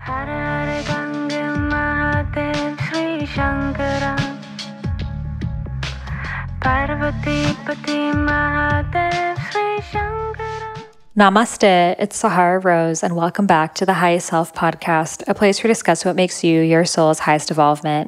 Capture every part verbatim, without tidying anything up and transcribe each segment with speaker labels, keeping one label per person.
Speaker 1: हर हर गंगे महादेव श्री शंकरा पार्वती पति Mahadev Shri Shankara.
Speaker 2: Namaste, it's Sahara Rose, and welcome back to the Highest Self podcast, a place where we discuss what makes you your soul's highest evolvement.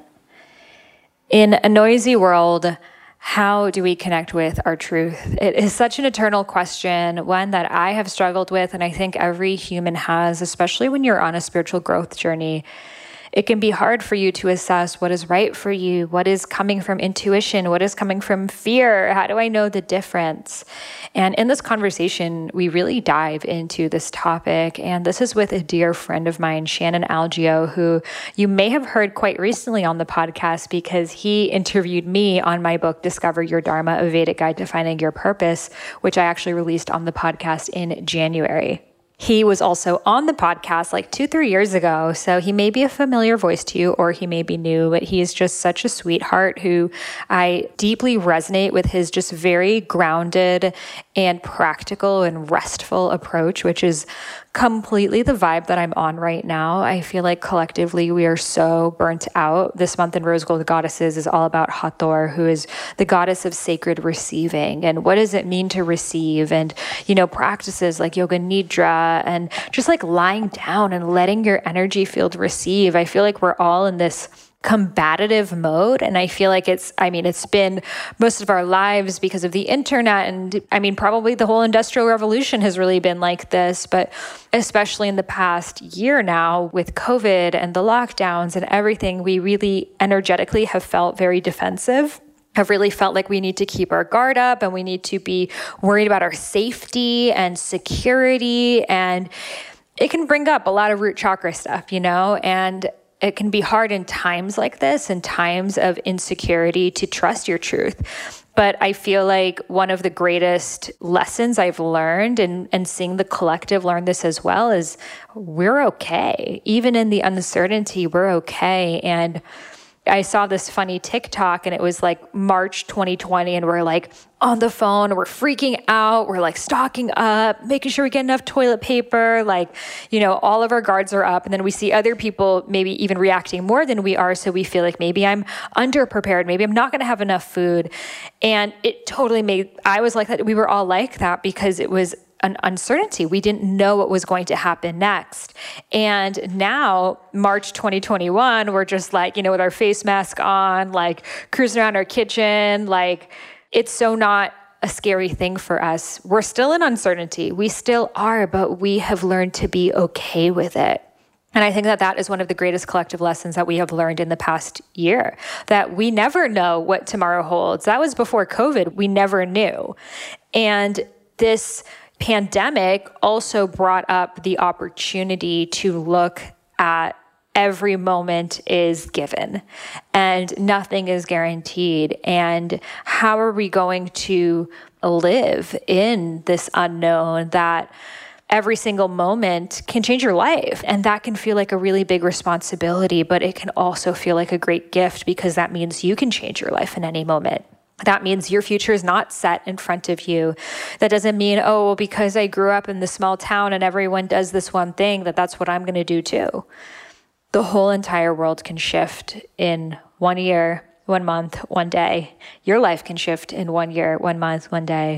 Speaker 2: In a noisy world, how do we connect with our truth? It is such an eternal question, one that I have struggled with, and I think every human has, especially when you're on a spiritual growth journey. It can be hard for you to assess what is right for you, what is coming from intuition, what is coming from fear. How do I know the difference? And in this conversation, we really dive into this topic. And this is with a dear friend of mine, Shannon Algeo, who you may have heard quite recently on the podcast because he interviewed me on my book, Discover Your Dharma, A Vedic Guide to Finding Your Purpose, which I actually released on the podcast in January. He was also on the podcast like two, three years ago, so he may be a familiar voice to you or he may be new, but he is just such a sweetheart who I deeply resonate with his just very grounded and practical and restful approach, which is completely the vibe that I'm on right now. I feel like collectively we are so burnt out. This month in Rose Gold Goddesses is all about Hathor, who is the goddess of sacred receiving. And what does it mean to receive? And, you know, practices like Yoga Nidra and just like lying down and letting your energy field receive. I feel like we're all in this combative mode. And I feel like it's, I mean, it's been most of our lives because of the internet. And I mean, probably the whole industrial revolution has really been like this, but especially in the past year now with COVID and the lockdowns and everything, we really energetically have felt very defensive. Have really felt like we need to keep our guard up and we need to be worried about our safety and security. And it can bring up a lot of root chakra stuff, you know, and it can be hard in times like this, in times of insecurity, to trust your truth. But I feel like one of the greatest lessons I've learned, and, and seeing the collective learn this as well, is we're okay. Even in the uncertainty, we're okay. And I saw this funny TikTok and it was like March twenty twenty and we're like on the phone, we're freaking out, we're like stocking up, making sure we get enough toilet paper, like, you know, all of our guards are up. And then we see other people maybe even reacting more than we are. So we feel like maybe I'm underprepared, maybe I'm not going to have enough food. And it totally made, I was like that. We were all like that because it was an uncertainty. We didn't know what was going to happen next. And now, March twenty twenty-one, we're just like, you know, with our face mask on, like cruising around our kitchen, like it's so not a scary thing for us. We're still in uncertainty. We still are, but we have learned to be okay with it. And I think that that is one of the greatest collective lessons that we have learned in the past year, that we never know what tomorrow holds. That was before COVID. We never knew. And this pandemic also brought up the opportunity to look at every moment is given and nothing is guaranteed. And how are we going to live in this unknown that every single moment can change your life? And that can feel like a really big responsibility, but it can also feel like a great gift because that means you can change your life in any moment. That means your future is not set in front of you. That doesn't mean, oh, well, because I grew up in this small town and everyone does this one thing, that that's what I'm going to do too. The whole entire world can shift in one year, one month, one day. Your life can shift in one year, one month, one day.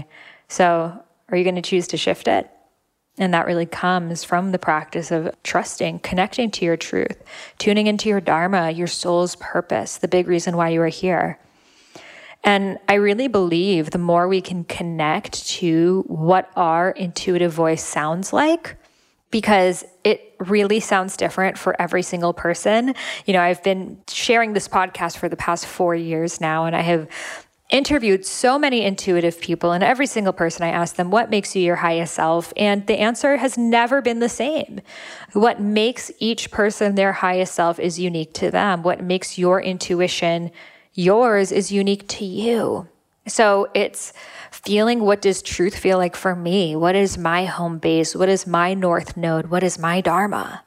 Speaker 2: So are you going to choose to shift it? And that really comes from the practice of trusting, connecting to your truth, tuning into your dharma, your soul's purpose, the big reason why you are here. And I really believe the more we can connect to what our intuitive voice sounds like, because it really sounds different for every single person. You know, I've been sharing this podcast for the past four years now, and I have interviewed so many intuitive people, and every single person I ask them, what makes you your highest self? And the answer has never been the same. What makes each person their highest self is unique to them. What makes your intuition yours is unique to you. So it's feeling, what does truth feel like for me? What is my home base? What is my north node? What is my dharma?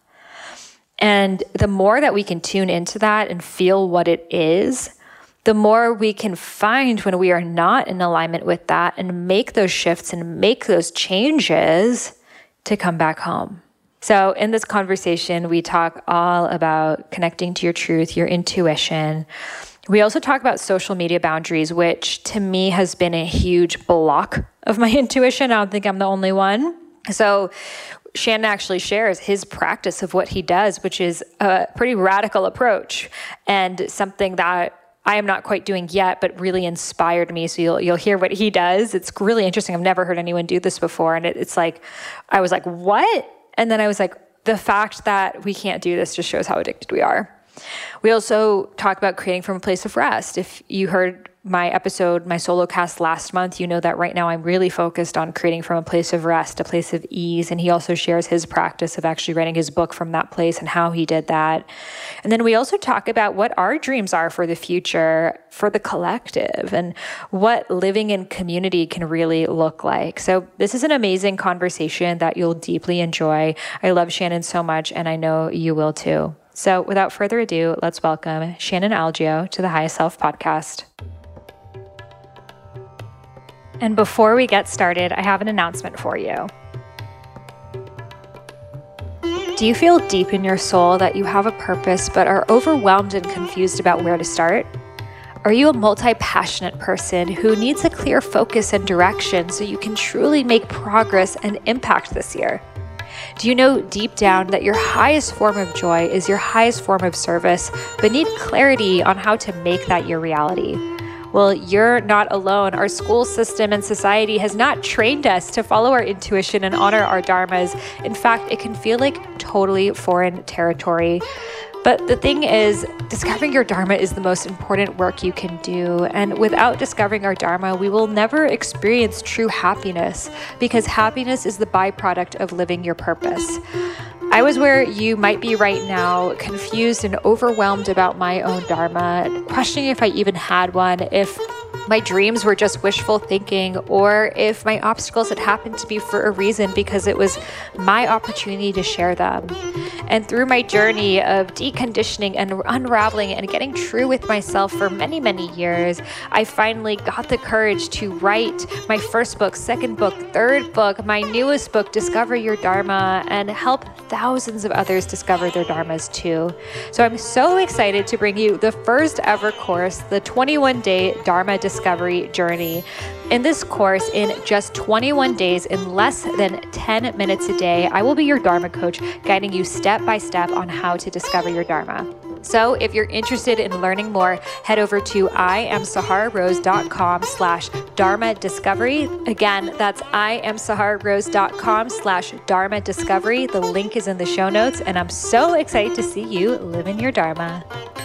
Speaker 2: And the more that we can tune into that and feel what it is, the more we can find when we are not in alignment with that and make those shifts and make those changes to come back home. So in this conversation, we talk all about connecting to your truth, your intuition. We also talk about social media boundaries, which to me has been a huge block of my intuition. I don't think I'm the only one. So Shannon actually shares his practice of what he does, which is a pretty radical approach and something that I am not quite doing yet, but really inspired me. So you'll you'll hear what he does. It's really interesting. I've never heard anyone do this before. And it, it's like, I was like, what? And then I was like, the fact that we can't do this just shows how addicted we are. We also talk about creating from a place of rest. If you heard my episode, my solo cast last month, you know that right now I'm really focused on creating from a place of rest, a place of ease. And he also shares his practice of actually writing his book from that place and how he did that. And then we also talk about what our dreams are for the future, for the collective, and what living in community can really look like. So this is an amazing conversation that you'll deeply enjoy. I love Shannon so much, and I know you will too. So without further ado, let's welcome Shannon Algeo to the Highest Self podcast. And before we get started, I have an announcement for you. Do you feel deep in your soul that you have a purpose but are overwhelmed and confused about where to start? Are you a multi-passionate person who needs a clear focus and direction so you can truly make progress and impact this year? Do you know deep down that your highest form of joy is your highest form of service, but need clarity on how to make that your reality? Well, you're not alone. Our school system and society has not trained us to follow our intuition and honor our dharmas. In fact, it can feel like totally foreign territory. But the thing is, discovering your dharma is the most important work you can do. And without discovering our dharma, we will never experience true happiness, because happiness is the byproduct of living your purpose. I was where you might be right now, confused and overwhelmed about my own dharma, questioning if I even had one, if my dreams were just wishful thinking, or if my obstacles had happened to be for a reason because it was my opportunity to share them. And through my journey of deconditioning and unraveling and getting true with myself for many, many years, I finally got the courage to write my first book, second book, third book, my newest book, Discover Your Dharma, and help thousands of others discover their dharmas too. So I'm so excited to bring you the first ever course, the twenty-one day Dharma Discovery Journey. In this course, in just twenty-one days, in less than ten minutes a day, I will be your Dharma coach, guiding you step by step on how to discover your Dharma. So if you're interested in learning more, head over to iamsahararose.com slash Dharma Discovery. Again, that's iamsahararose.com slash Dharma Discovery. The link is in the show notes, and I'm so excited to see you living your Dharma.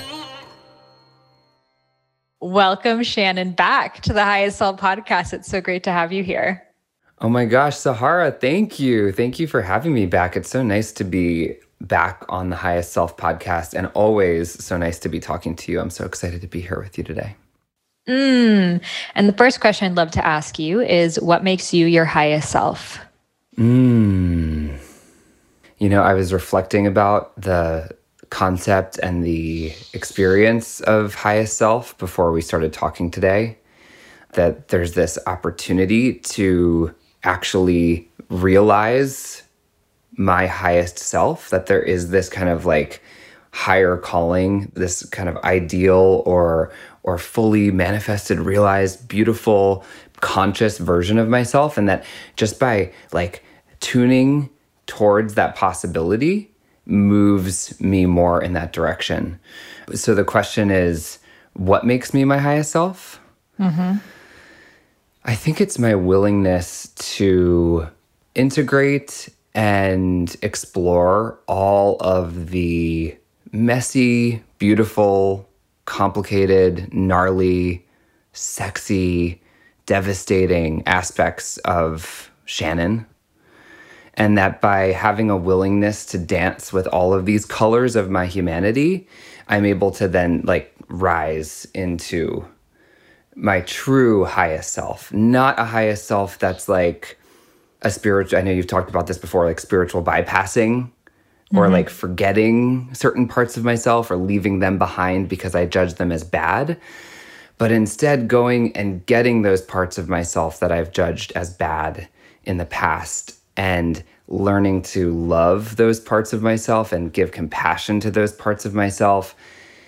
Speaker 2: Welcome, Shannon, back to the Highest Self podcast. It's so great to have you here.
Speaker 3: Oh my gosh, Sahara, thank you. Thank you for having me back. It's so nice to be back on the Highest Self podcast, and always so nice to be talking to you. I'm so excited to be here with you today.
Speaker 2: Mm. And the first question I'd love to ask you is, what makes you your highest self?
Speaker 3: Mm. You know, I was reflecting about the concept and the experience of highest self before we started talking today, that there's this opportunity to actually realize my highest self, that there is this kind of like higher calling, this kind of ideal or or fully manifested, realized, beautiful, conscious version of myself, and that just by like tuning towards that possibility moves me more in that direction. So the question is, what makes me my highest self? Mm-hmm. I think it's my willingness to integrate and explore all of the messy, beautiful, complicated, gnarly, sexy, devastating aspects of Shannon. And that by having a willingness to dance with all of these colors of my humanity, I'm able to then like rise into my true highest self. Not a highest self that's like a spiritual, I know you've talked about this before, like spiritual bypassing, mm-hmm. or like forgetting certain parts of myself or leaving them behind because I judge them as bad. But instead going and getting those parts of myself that I've judged as bad in the past and learning to love those parts of myself and give compassion to those parts of myself,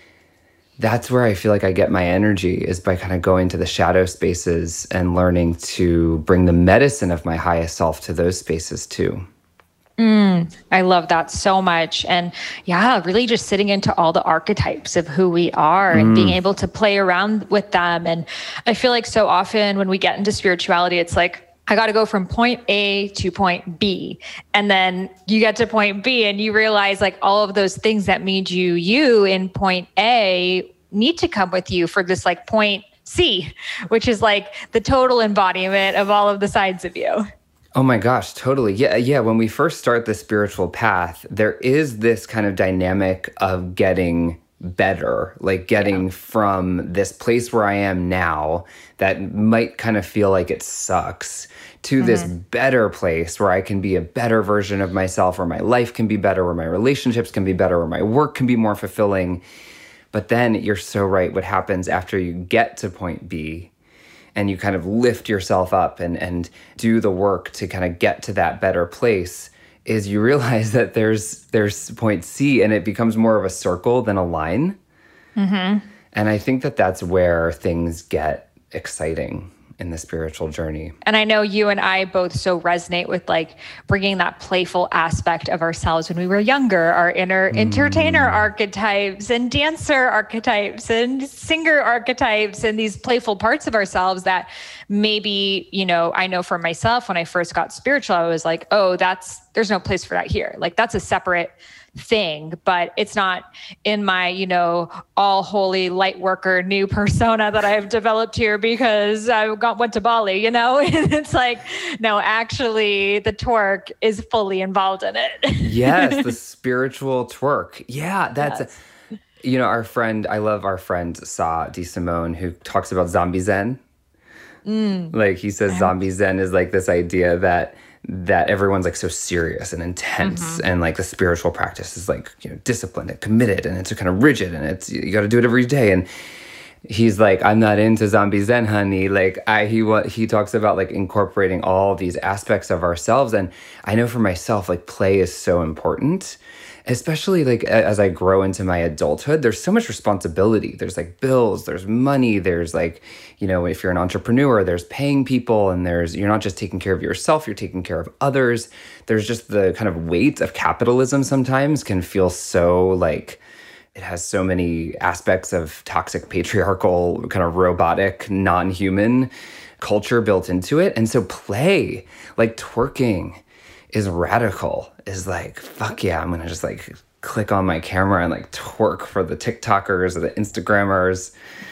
Speaker 3: that's where I feel like I get my energy, is by kind of going to the shadow spaces and learning to bring the medicine of my highest self to those spaces too.
Speaker 2: Mm, I love that so much. And yeah, really just sitting into all the archetypes of who we are and mm. being able to play around with them. And I feel like so often when we get into spirituality, it's like, I got to go from point A to point B. And then you get to point B and you realize like all of those things that made you you in point A need to come with you for this like point C, which is like the total embodiment of all of the sides of you.
Speaker 3: Oh my gosh, totally. Yeah, yeah. When we first start the spiritual path, there is this kind of dynamic of getting better, like getting yeah. from this place where I am now that might kind of feel like it sucks to mm-hmm. this better place where I can be a better version of myself, where my life can be better, where my relationships can be better, where my work can be more fulfilling. But then you're so right. What happens after you get to point B and you kind of lift yourself up and, and do the work to kind of get to that better place is you realize that there's there's point C and it becomes more of a circle than a line. Mm-hmm. And I think that that's where things get exciting in the spiritual journey.
Speaker 2: And I know you and I both so resonate with like bringing that playful aspect of ourselves when we were younger, our inner mm. entertainer archetypes and dancer archetypes and singer archetypes and these playful parts of ourselves that maybe, you know, I know for myself, when I first got spiritual, I was like, oh, that's, there's no place for that here. Like that's a separate thing, but it's not in my, you know, all holy light worker new persona that I've developed here because I got went to Bali, you know. It's like, no, actually the twerk is fully involved in it.
Speaker 3: Yes, the spiritual twerk. Yeah, that's yes. You know, our friend, I love our friend Sa DeSimone, who talks about zombie zen. Mm. Like he says zombie zen is like this idea that that everyone's like so serious and intense mm-hmm. and like the spiritual practice is like, you know, disciplined and committed and it's kind of rigid and it's, you got to do it every day. And he's like, I'm not into zombie zen, honey. Like I, he, what he talks about like incorporating all these aspects of ourselves. And I know for myself, like play is so important, especially like as I grow into my adulthood. There's so much responsibility. There's like bills, there's money, there's like, you know, if you're an entrepreneur, there's paying people and there's, you're not just taking care of yourself, you're taking care of others. There's just the kind of weight of capitalism sometimes can feel so like, it has so many aspects of toxic, patriarchal, kind of robotic, non-human culture built into it. And so play, like twerking, is radical, is like, fuck yeah, I'm gonna just like click on my camera and like twerk for the TikTokers or the Instagrammers.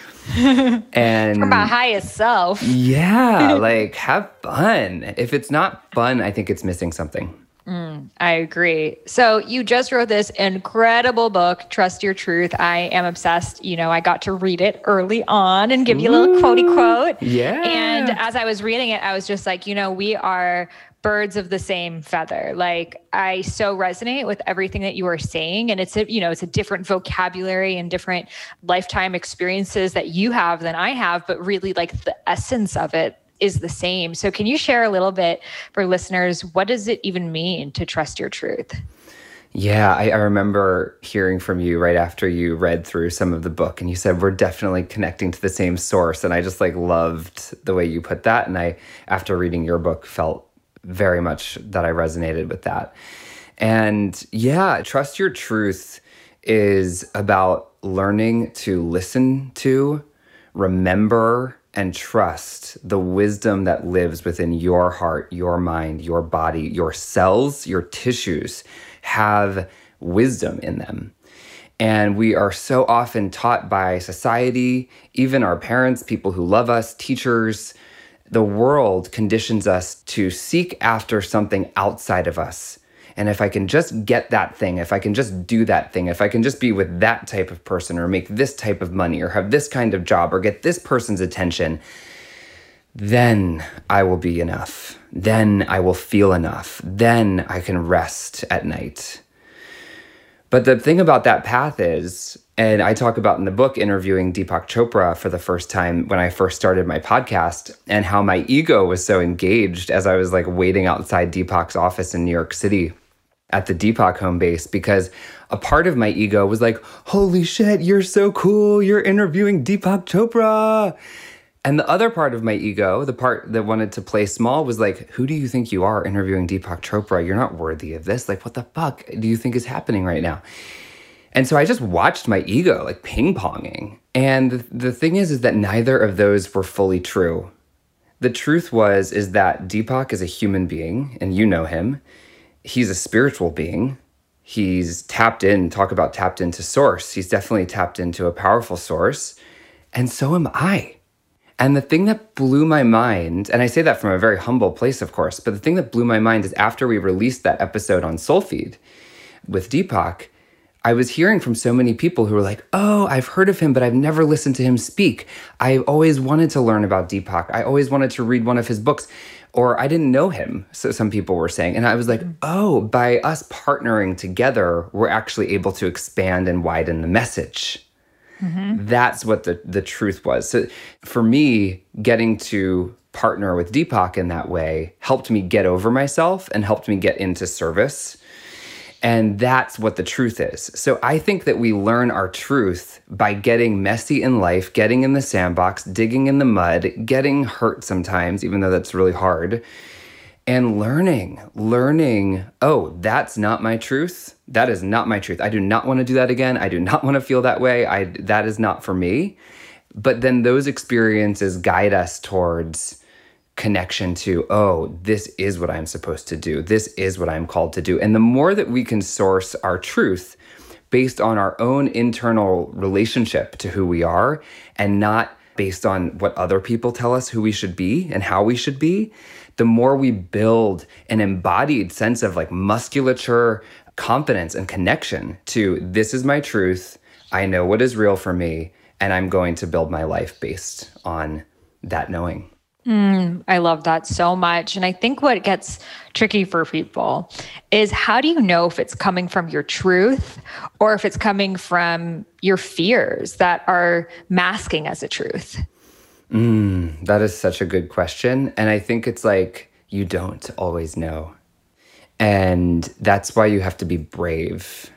Speaker 3: And
Speaker 2: for my highest self.
Speaker 3: Yeah, like have fun. If it's not fun, I think it's missing something.
Speaker 2: Mm, I agree. So you just wrote this incredible book, Trust Your Truth. I am obsessed. You know, I got to read it early on and give you a little quotey quote.
Speaker 3: Yeah.
Speaker 2: And as I was reading it, I was just like, you know, we are birds of the same feather. Like I so resonate with everything that you are saying. And it's a, you know, it's a different vocabulary and different lifetime experiences that you have than I have, but really like the essence of it is the same. So can you share a little bit for listeners, what does it even mean to trust your truth?
Speaker 3: Yeah, I, I remember hearing from you right after you read through some of the book and you said, we're definitely connecting to the same source. And I just like loved the way you put that. And I, after reading your book, felt very much that I resonated with that. And yeah, trust your truth is about learning to listen to, remember, and trust the wisdom that lives within your heart, your mind, your body, your cells, your tissues have wisdom in them. And we are so often taught by society, even our parents, people who love us, teachers. The world conditions us to seek after something outside of us. And if I can just get that thing, if I can just do that thing, if I can just be with that type of person or make this type of money or have this kind of job or get this person's attention, then I will be enough. Then I will feel enough. Then I can rest at night. But the thing about that path is, and I talk about in the book interviewing Deepak Chopra for the first time when I first started my podcast, and how my ego was so engaged as I was like waiting outside Deepak's office in New York City at the Deepak home base, because a part of my ego was like, holy shit, you're so cool, you're interviewing Deepak Chopra. And the other part of my ego, the part that wanted to play small, was like, who do you think you are interviewing Deepak Chopra? You're not worthy of this. Like, what the fuck do you think is happening right now? And so I just watched my ego like ping-ponging. And the thing is, is that neither of those were fully true. The truth was, is that Deepak is a human being, and you know him. He's a spiritual being. He's tapped in, talk about tapped into source. He's definitely tapped into a powerful source. And so am I. And the thing that blew my mind, and I say that from a very humble place, of course, but the thing that blew my mind is after we released that episode on Soulfeed with Deepak, I was hearing from so many people who were like, oh, I've heard of him, but I've never listened to him speak. I always wanted to learn about Deepak. I always wanted to read one of his books, or I didn't know him, so some people were saying. And I was like, oh, by us partnering together, we're actually able to expand and widen the message. Mm-hmm. That's what the, the truth was. So for me, getting to partner with Deepak in that way helped me get over myself and helped me get into service. And that's what the truth is. So I think that we learn our truth by getting messy in life, getting in the sandbox, digging in the mud, getting hurt sometimes, even though that's really hard, and learning, learning, oh, that's not my truth. That is not my truth. I do not want to do that again. I do not want to feel that way. I that is not for me. But then those experiences guide us towards connection to, oh, this is what I'm supposed to do. This is what I'm called to do. And the more that we can source our truth based on our own internal relationship to who we are and not based on what other people tell us who we should be and how we should be, the more we build an embodied sense of like musculature, confidence, and connection to this is my truth. I know what is real for me, and I'm going to build my life based on that knowing.
Speaker 2: Mm, I love that so much. And I think what gets tricky for people is how do you know if it's coming from your truth or if it's coming from your fears that are masking as a truth?
Speaker 3: Mm, that is such a good question. And I think it's like, you don't always know. And that's why you have to be brave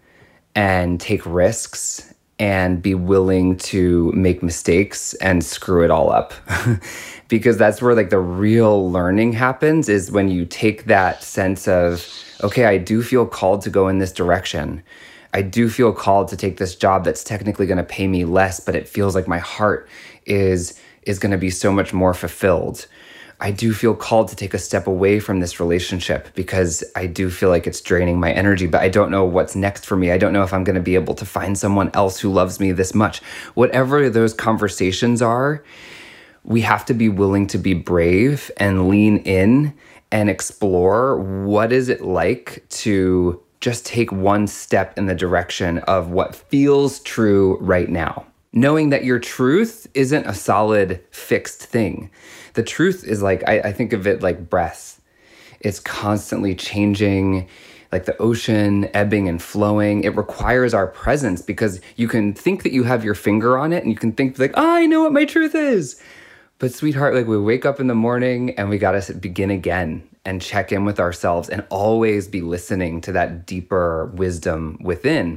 Speaker 3: and take risks and be willing to make mistakes and screw it all up. Because that's where like the real learning happens, is when you take that sense of, okay, I do feel called to go in this direction. I do feel called to take this job that's technically going to pay me less, but it feels like my heart is is going to be so much more fulfilled. I do feel called to take a step away from this relationship because I do feel like it's draining my energy, but I don't know what's next for me. I don't know if I'm going to be able to find someone else who loves me this much. Whatever those conversations are, we have to be willing to be brave and lean in and explore what is it like to just take one step in the direction of what feels true right now. Knowing that your truth isn't a solid, fixed thing. The truth is like, I, I think of it like breath. It's constantly changing, like the ocean, ebbing and flowing. It requires our presence because you can think that you have your finger on it and you can think like, oh, I know what my truth is. But sweetheart, like we wake up in the morning and we got to begin again and check in with ourselves and always be listening to that deeper wisdom within.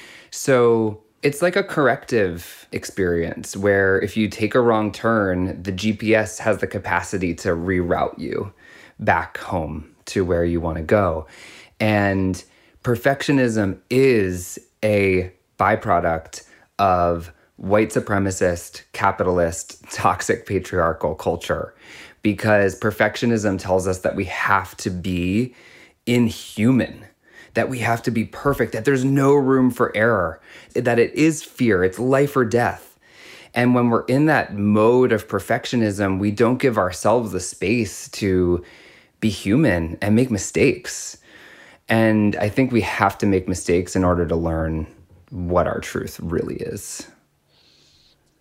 Speaker 3: So it's like a corrective experience where if you take a wrong turn, the G P S has the capacity to reroute you back home to where you want to go. And perfectionism is a byproduct of white supremacist, capitalist, toxic patriarchal culture, because perfectionism tells us that we have to be inhuman, that we have to be perfect, that there's no room for error, that it is fear, it's life or death. And when we're in that mode of perfectionism, we don't give ourselves the space to be human and make mistakes. And I think we have to make mistakes in order to learn what our truth really is.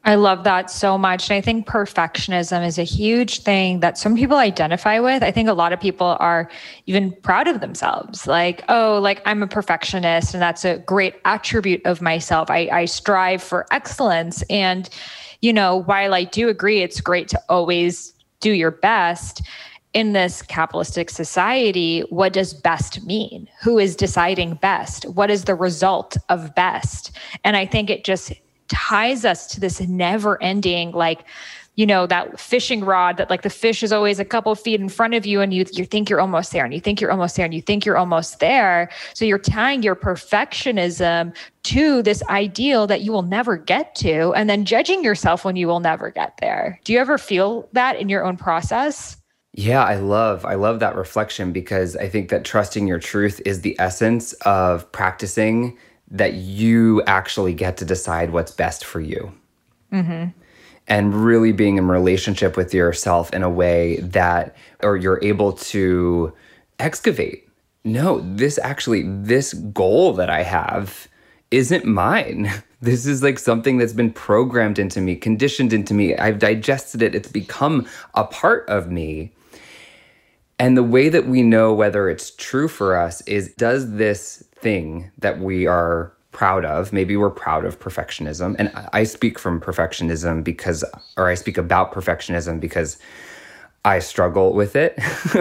Speaker 2: I love that so much. And I think perfectionism is a huge thing that some people identify with. I think a lot of people are even proud of themselves. Like, oh, like I'm a perfectionist and that's a great attribute of myself. I, I strive for excellence. And, you know, while I do agree, it's great to always do your best. In this capitalistic society, what does best mean? Who is deciding best? What is the result of best? And I think it just ties us to this never ending, like, you know, that fishing rod that like the fish is always a couple feet in front of you and you, you think you're almost there and you think you're almost there and you think you're almost there. So you're tying your perfectionism to this ideal that you will never get to and then judging yourself when you will never get there. Do you ever feel that in your own process?
Speaker 3: Yeah, I love, I love that reflection because I think that trusting your truth is the essence of practicing that you actually get to decide what's best for you. Mm-hmm. And really being in relationship with yourself in a way that, or you're able to excavate. No, this actually, this goal that I have isn't mine. This is like something that's been programmed into me, conditioned into me. I've digested it. It's become a part of me. And the way that we know whether it's true for us is, does this thing that we are proud of, maybe we're proud of perfectionism, and I speak from perfectionism because, or I speak about perfectionism because I struggle with it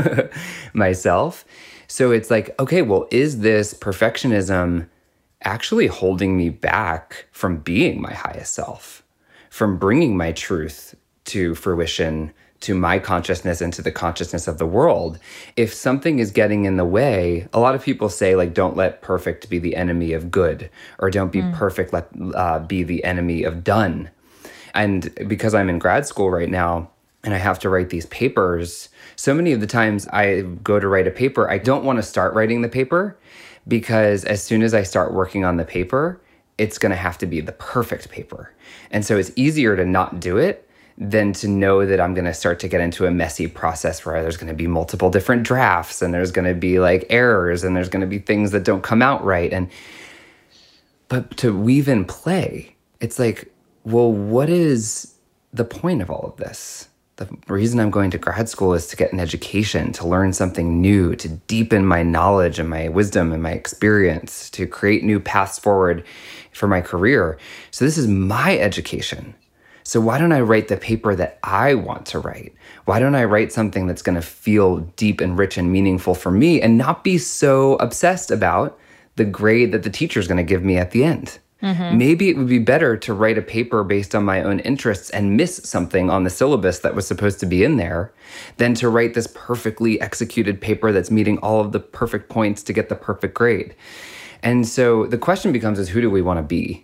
Speaker 3: myself. So it's like, okay, well, is this perfectionism actually holding me back from being my highest self, from bringing my truth to fruition, to my consciousness and to the consciousness of the world? If something is getting in the way, a lot of people say, like, don't let perfect be the enemy of good, or don't be mm. perfect, let uh, be the enemy of done. And because I'm in grad school right now and I have to write these papers, so many of the times I go to write a paper, I don't want to start writing the paper because as soon as I start working on the paper, it's going to have to be the perfect paper. And so it's easier to not do it than to know that I'm going to start to get into a messy process where there's going to be multiple different drafts and there's going to be like errors and there's going to be things that don't come out right. And but to weave in play, it's like, well, what is the point of all of this? The reason I'm going to grad school is to get an education, to learn something new, to deepen my knowledge and my wisdom and my experience, to create new paths forward for my career. So this is my education. So why don't I write the paper that I want to write? Why don't I write something that's going to feel deep and rich and meaningful for me and not be so obsessed about the grade that the teacher's going to give me at the end? Mm-hmm. Maybe it would be better to write a paper based on my own interests and miss something on the syllabus that was supposed to be in there than to write this perfectly executed paper that's meeting all of the perfect points to get the perfect grade. And so the question becomes is, who do we want to be?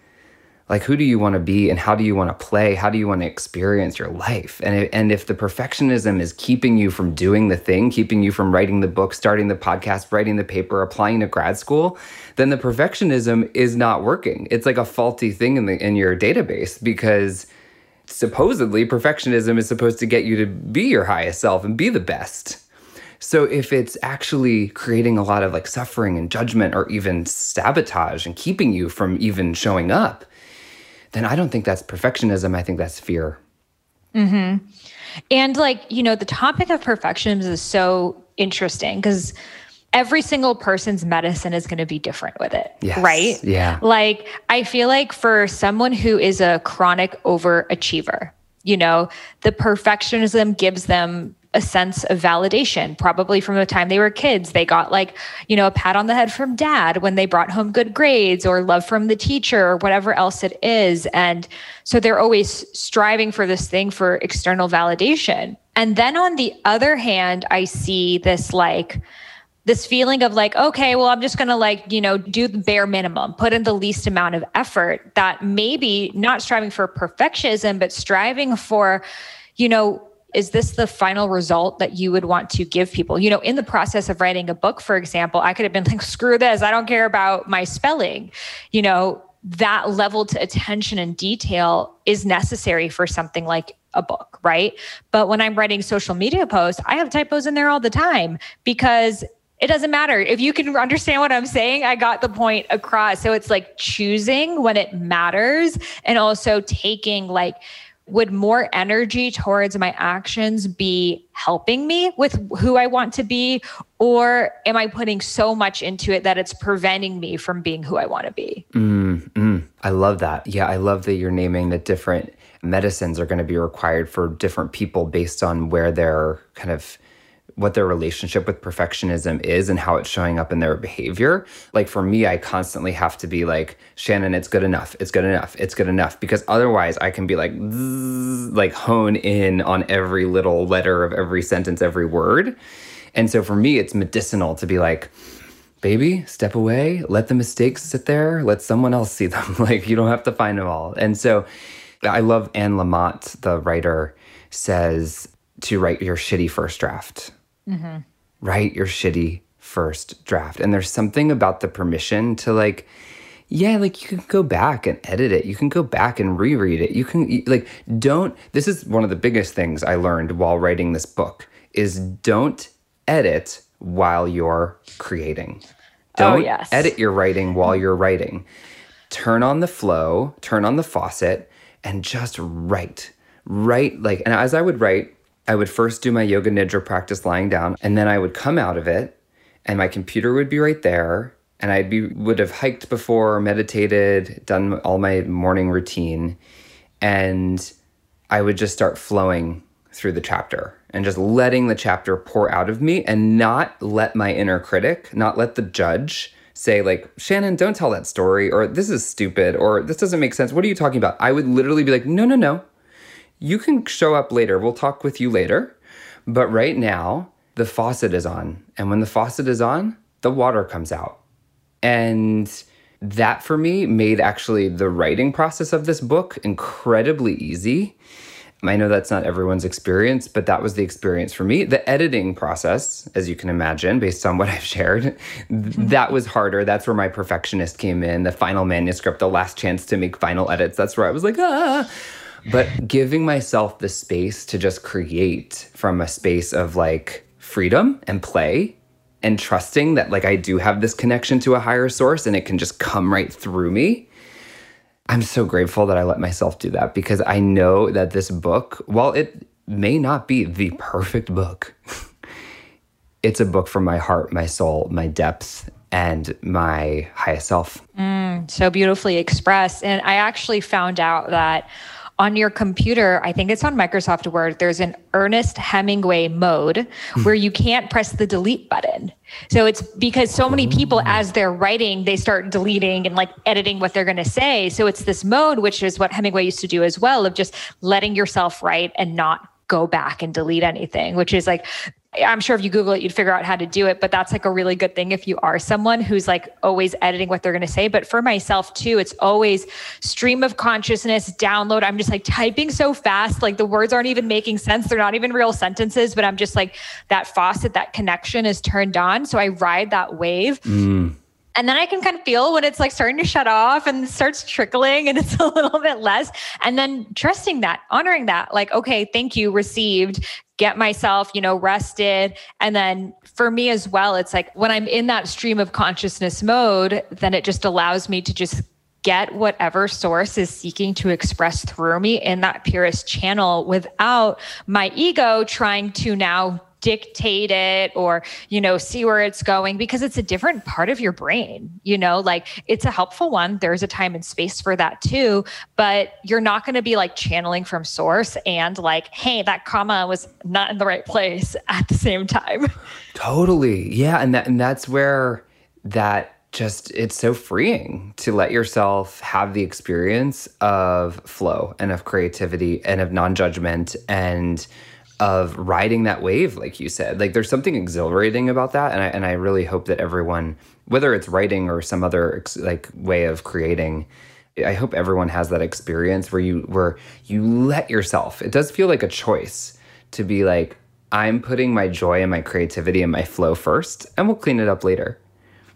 Speaker 3: Like, who do you want to be and how do you want to play? How do you want to experience your life? And, it, and if the perfectionism is keeping you from doing the thing, keeping you from writing the book, starting the podcast, writing the paper, applying to grad school, then the perfectionism is not working. It's like a faulty thing in the in your database because supposedly perfectionism is supposed to get you to be your highest self and be the best. So if it's actually creating a lot of like suffering and judgment or even sabotage and keeping you from even showing up, then I don't think that's perfectionism. I think that's fear.
Speaker 2: Mm-hmm. And like, you know, the topic of perfectionism is so interesting because every single person's medicine is going to be different with it,
Speaker 3: yes.
Speaker 2: right?
Speaker 3: Yeah.
Speaker 2: Like, I feel like for someone who is a chronic overachiever, you know, the perfectionism gives them a sense of validation, probably from the time they were kids. They got like, you know, a pat on the head from dad when they brought home good grades or love from the teacher or whatever else it is. And so they're always striving for this thing for external validation. And then on the other hand, I see this like, this feeling of like, okay, well, I'm just going to like, you know, do the bare minimum, put in the least amount of effort, that maybe not striving for perfectionism, but striving for, you know, is this the final result that you would want to give people? You know, in the process of writing a book, for example, I could have been like, screw this, I don't care about my spelling. You know, that level to attention and detail is necessary for something like a book, right? But when I'm writing social media posts, I have typos in there all the time because It doesn't matter. If you can understand what I'm saying, I got the point across. So it's like choosing when it matters and also taking like, would more energy towards my actions be helping me with who I want to be? Or am I putting so much into it that it's preventing me from being who I want to be?
Speaker 3: Mm, mm. I love that. Yeah, I love that you're naming that different medicines are going to be required for different people based on where they're kind of what their relationship with perfectionism is and how it's showing up in their behavior. Like for me, I constantly have to be like, Shannon, it's good enough. It's good enough. It's good enough. Because otherwise I can be like, zzz, like hone in on every little letter of every sentence, every word. And so for me, it's medicinal to be like, baby, step away, let the mistakes sit there, let someone else see them. Like you don't have to find them all. And so I love Anne Lamott, the writer, says to write your shitty first draft. Mm-hmm. Write your shitty first draft. And there's something about the permission to like, yeah, like you can go back and edit it. You can go back and reread it. You can like, don't, this is one of the biggest things I learned while writing this book is don't edit while you're creating. Don't
Speaker 2: oh, yes.
Speaker 3: edit your writing while you're writing. Turn on the flow, turn on the faucet and just write. Write like, and as I would write, I would first do my yoga nidra practice lying down, and then I would come out of it, and my computer would be right there, and I be would have hiked before, meditated, done all my morning routine, and I would just start flowing through the chapter and just letting the chapter pour out of me and not let my inner critic, not let the judge say like, Shannon, don't tell that story, or this is stupid, or this doesn't make sense. What are you talking about? I would literally be like, no, no, no. You can show up later. We'll talk with you later. But right now, the faucet is on. And when the faucet is on, the water comes out. And that for me made actually the writing process of this book incredibly easy. I know that's not everyone's experience, but that was the experience for me. The editing process, as you can imagine, based on what I've shared, that was harder. That's where my perfectionist came in. The final manuscript, the last chance to make final edits. That's where I was like, ah. But giving myself the space to just create from a space of like freedom and play and trusting that like I do have this connection to a higher source and it can just come right through me. I'm so grateful that I let myself do that because I know that this book, while it may not be the perfect book, it's a book from my heart, my soul, my depth, and my highest self.
Speaker 2: Mm, so beautifully expressed. And I actually found out that on your computer, I think it's on Microsoft Word, there's an Ernest Hemingway mode where you can't press the delete button. So it's because so many people, as they're writing, they start deleting and like editing what they're going to say. So it's this mode, which is what Hemingway used to do as well, of just letting yourself write and not go back and delete anything, which is like, I'm sure if you Google it, you'd figure out how to do it, but that's like a really good thing if you are someone who's like always editing what they're going to say. But for myself too, it's always stream of consciousness, download. I'm just like typing so fast, like the words aren't even making sense. They're not even real sentences, but I'm just like that faucet, that connection is turned on. So I ride that wave. Mm. And then I can kind of feel when it's like starting to shut off and it starts trickling and it's a little bit less. And then trusting that, honoring that, like, okay, thank you, received, get myself, you know, rested. And then for me as well, it's like when I'm in that stream of consciousness mode, then it just allows me to just get whatever source is seeking to express through me in that purest channel without my ego trying to now dictate it or, you know, see where it's going, because it's a different part of your brain, you know, like it's a helpful one. There's a time and space for that too, but you're not going to be like channeling from source and like, hey, that comma was not in the right place at the same time.
Speaker 3: Totally. Yeah. And that, and that's where that just, it's so freeing to let yourself have the experience of flow and of creativity and of non-judgment and of riding that wave, like you said. Like there's something exhilarating about that. And I, and I really hope that everyone, whether it's writing or some other ex- like way of creating, I hope everyone has that experience where you, where you let yourself, it does feel like a choice to be like, I'm putting my joy and my creativity and my flow first, and we'll clean it up later.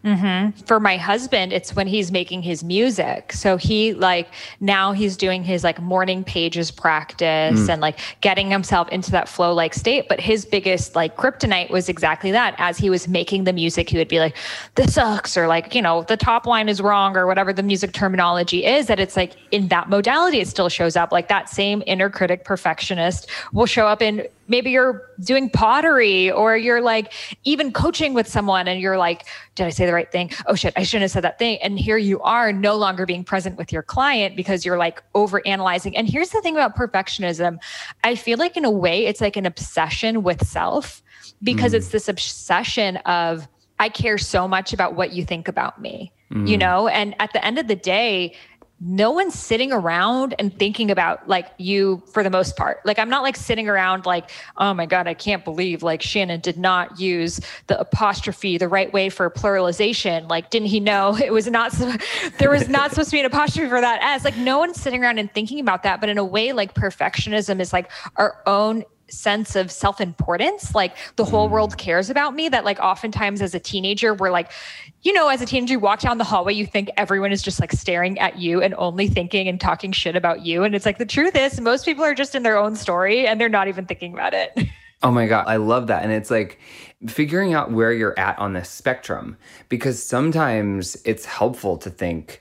Speaker 2: Mm-hmm. For my husband, it's when he's making his music. So he like, now he's doing his like morning pages practice mm. and like getting himself into that flow like state. But his biggest like kryptonite was exactly that. As he was making the music, he would be like, this sucks, or like, you know, the top line is wrong, or whatever the music terminology is, that it's like in that modality, it still shows up. Like that same inner critic perfectionist will show up in, maybe you're doing pottery, or you're like even coaching with someone and you're like, did I say the right thing? Oh shit, I shouldn't have said that thing. And here you are no longer being present with your client because you're like over analyzing. And here's the thing about perfectionism. I feel like in a way it's like an obsession with self, because mm. it's this obsession of, I care so much about what you think about me, mm. you know? And at the end of the day, no one's sitting around and thinking about like you for the most part. Like, I'm not like sitting around like, oh my God, I can't believe like Shannon did not use the apostrophe the right way for pluralization. Like, didn't he know it was not, there was not supposed to be an apostrophe for that S? Like, no one's sitting around and thinking about that. But in a way, like perfectionism is like our own sense of self-importance. Like the whole world cares about me. That like oftentimes as a teenager, we're like, you know, as a teenager, you walk down the hallway, you think everyone is just like staring at you and only thinking and talking shit about you. And it's like, the truth is most people are just in their own story and they're not even thinking about it.
Speaker 3: Oh my God, I love that. And it's like figuring out where you're at on the spectrum, because sometimes it's helpful to think,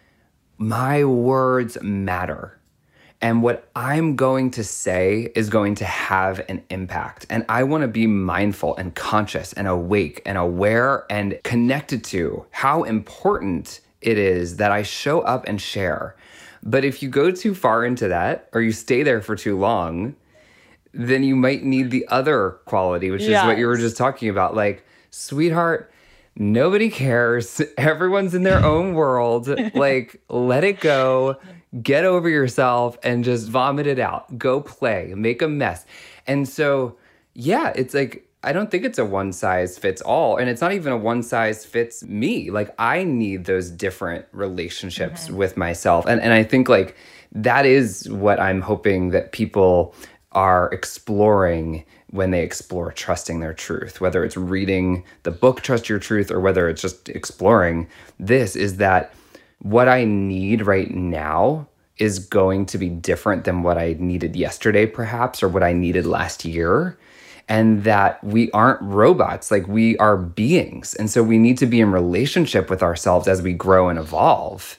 Speaker 3: my words matter. And what I'm going to say is going to have an impact. And I want to be mindful and conscious and awake and aware and connected to how important it is that I show up and share. But if you go too far into that, or you stay there for too long, then you might need the other quality, which yes. is what you were just talking about. Like, sweetheart, nobody cares. Everyone's in their own world. Like, let it go. Get over yourself and just vomit it out. Go play, make a mess. And so, yeah, it's like, I don't think it's a one size fits all. And it's not even a one size fits me. Like, I need those different relationships mm-hmm. with myself. And and I think like that is what I'm hoping that people are exploring when they explore trusting their truth, whether it's reading the book, Trust Your Truth, or whether it's just exploring this, is that what I need right now is going to be different than what I needed yesterday, perhaps, or what I needed last year. And that we aren't robots, like we are beings. And so we need to be in relationship with ourselves as we grow and evolve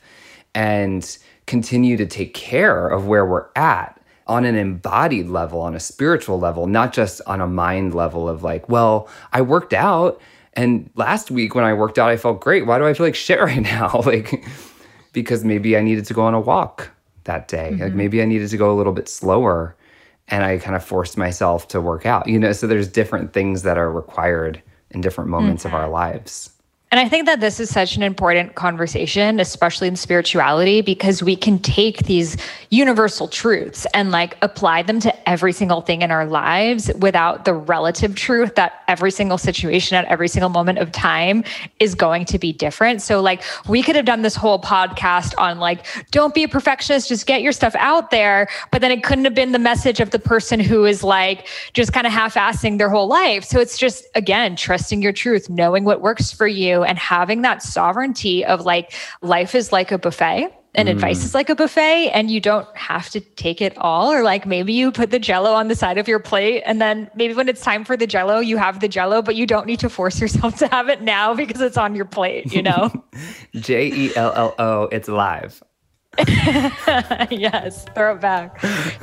Speaker 3: and continue to take care of where we're at on an embodied level, on a spiritual level, not just on a mind level of like, well, I worked out and last week when I worked out, I felt great. Why do I feel like shit right now? Like, because maybe I needed to go on a walk that day. Mm-hmm. Like maybe I needed to go a little bit slower and I kind of forced myself to work out, you know? So there's different things that are required in different moments mm-hmm. of our lives.
Speaker 2: And I think that this is such an important conversation, especially in spirituality, because we can take these universal truths and like apply them to every single thing in our lives without the relative truth that every single situation at every single moment of time is going to be different. So like we could have done this whole podcast on like, don't be a perfectionist, just get your stuff out there. But then it couldn't have been the message of the person who is like just kind of half-assing their whole life. So it's just, again, trusting your truth, knowing what works for you, and having that sovereignty of like, life is like a buffet and mm. advice is like a buffet, and you don't have to take it all. Or like maybe you put the Jell-O on the side of your plate, and then maybe when it's time for the Jell-O, you have the Jell-O, but you don't need to force yourself to have it now because it's on your plate, you know?
Speaker 3: J E L L O, it's live.
Speaker 2: Yes, throw it back.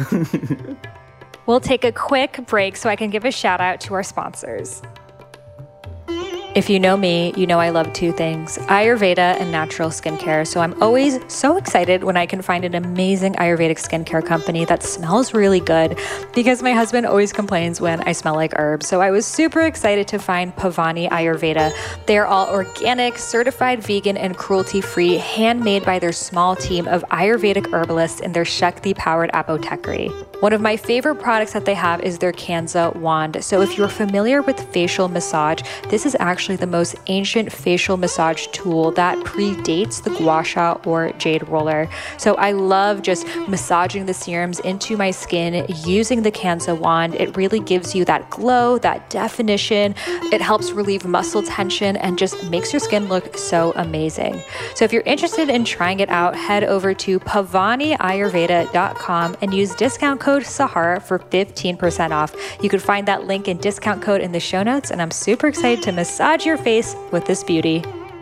Speaker 2: We'll take a quick break so I can give a shout out to our sponsors. If you know me, you know I love two things, Ayurveda and natural skincare. So I'm always so excited when I can find an amazing Ayurvedic skincare company that smells really good, because my husband always complains when I smell like herbs. So I was super excited to find Pavani Ayurveda. They are all organic, certified vegan, and cruelty-free, handmade by their small team of Ayurvedic herbalists in their Shakti-powered apothecary. One of my favorite products that they have is their Kanza wand. So if you're familiar with facial massage, this is actually actually the most ancient facial massage tool that predates the gua sha or jade roller. So I love just massaging the serums into my skin using the Kansa wand. It really gives you that glow, that definition. It helps relieve muscle tension and just makes your skin look so amazing. So if you're interested in trying it out, head over to pavani ayurveda dot com and use discount code Sahara for fifteen percent off. You can find that link and discount code in the show notes, and I'm super excited to massage your face with this beauty.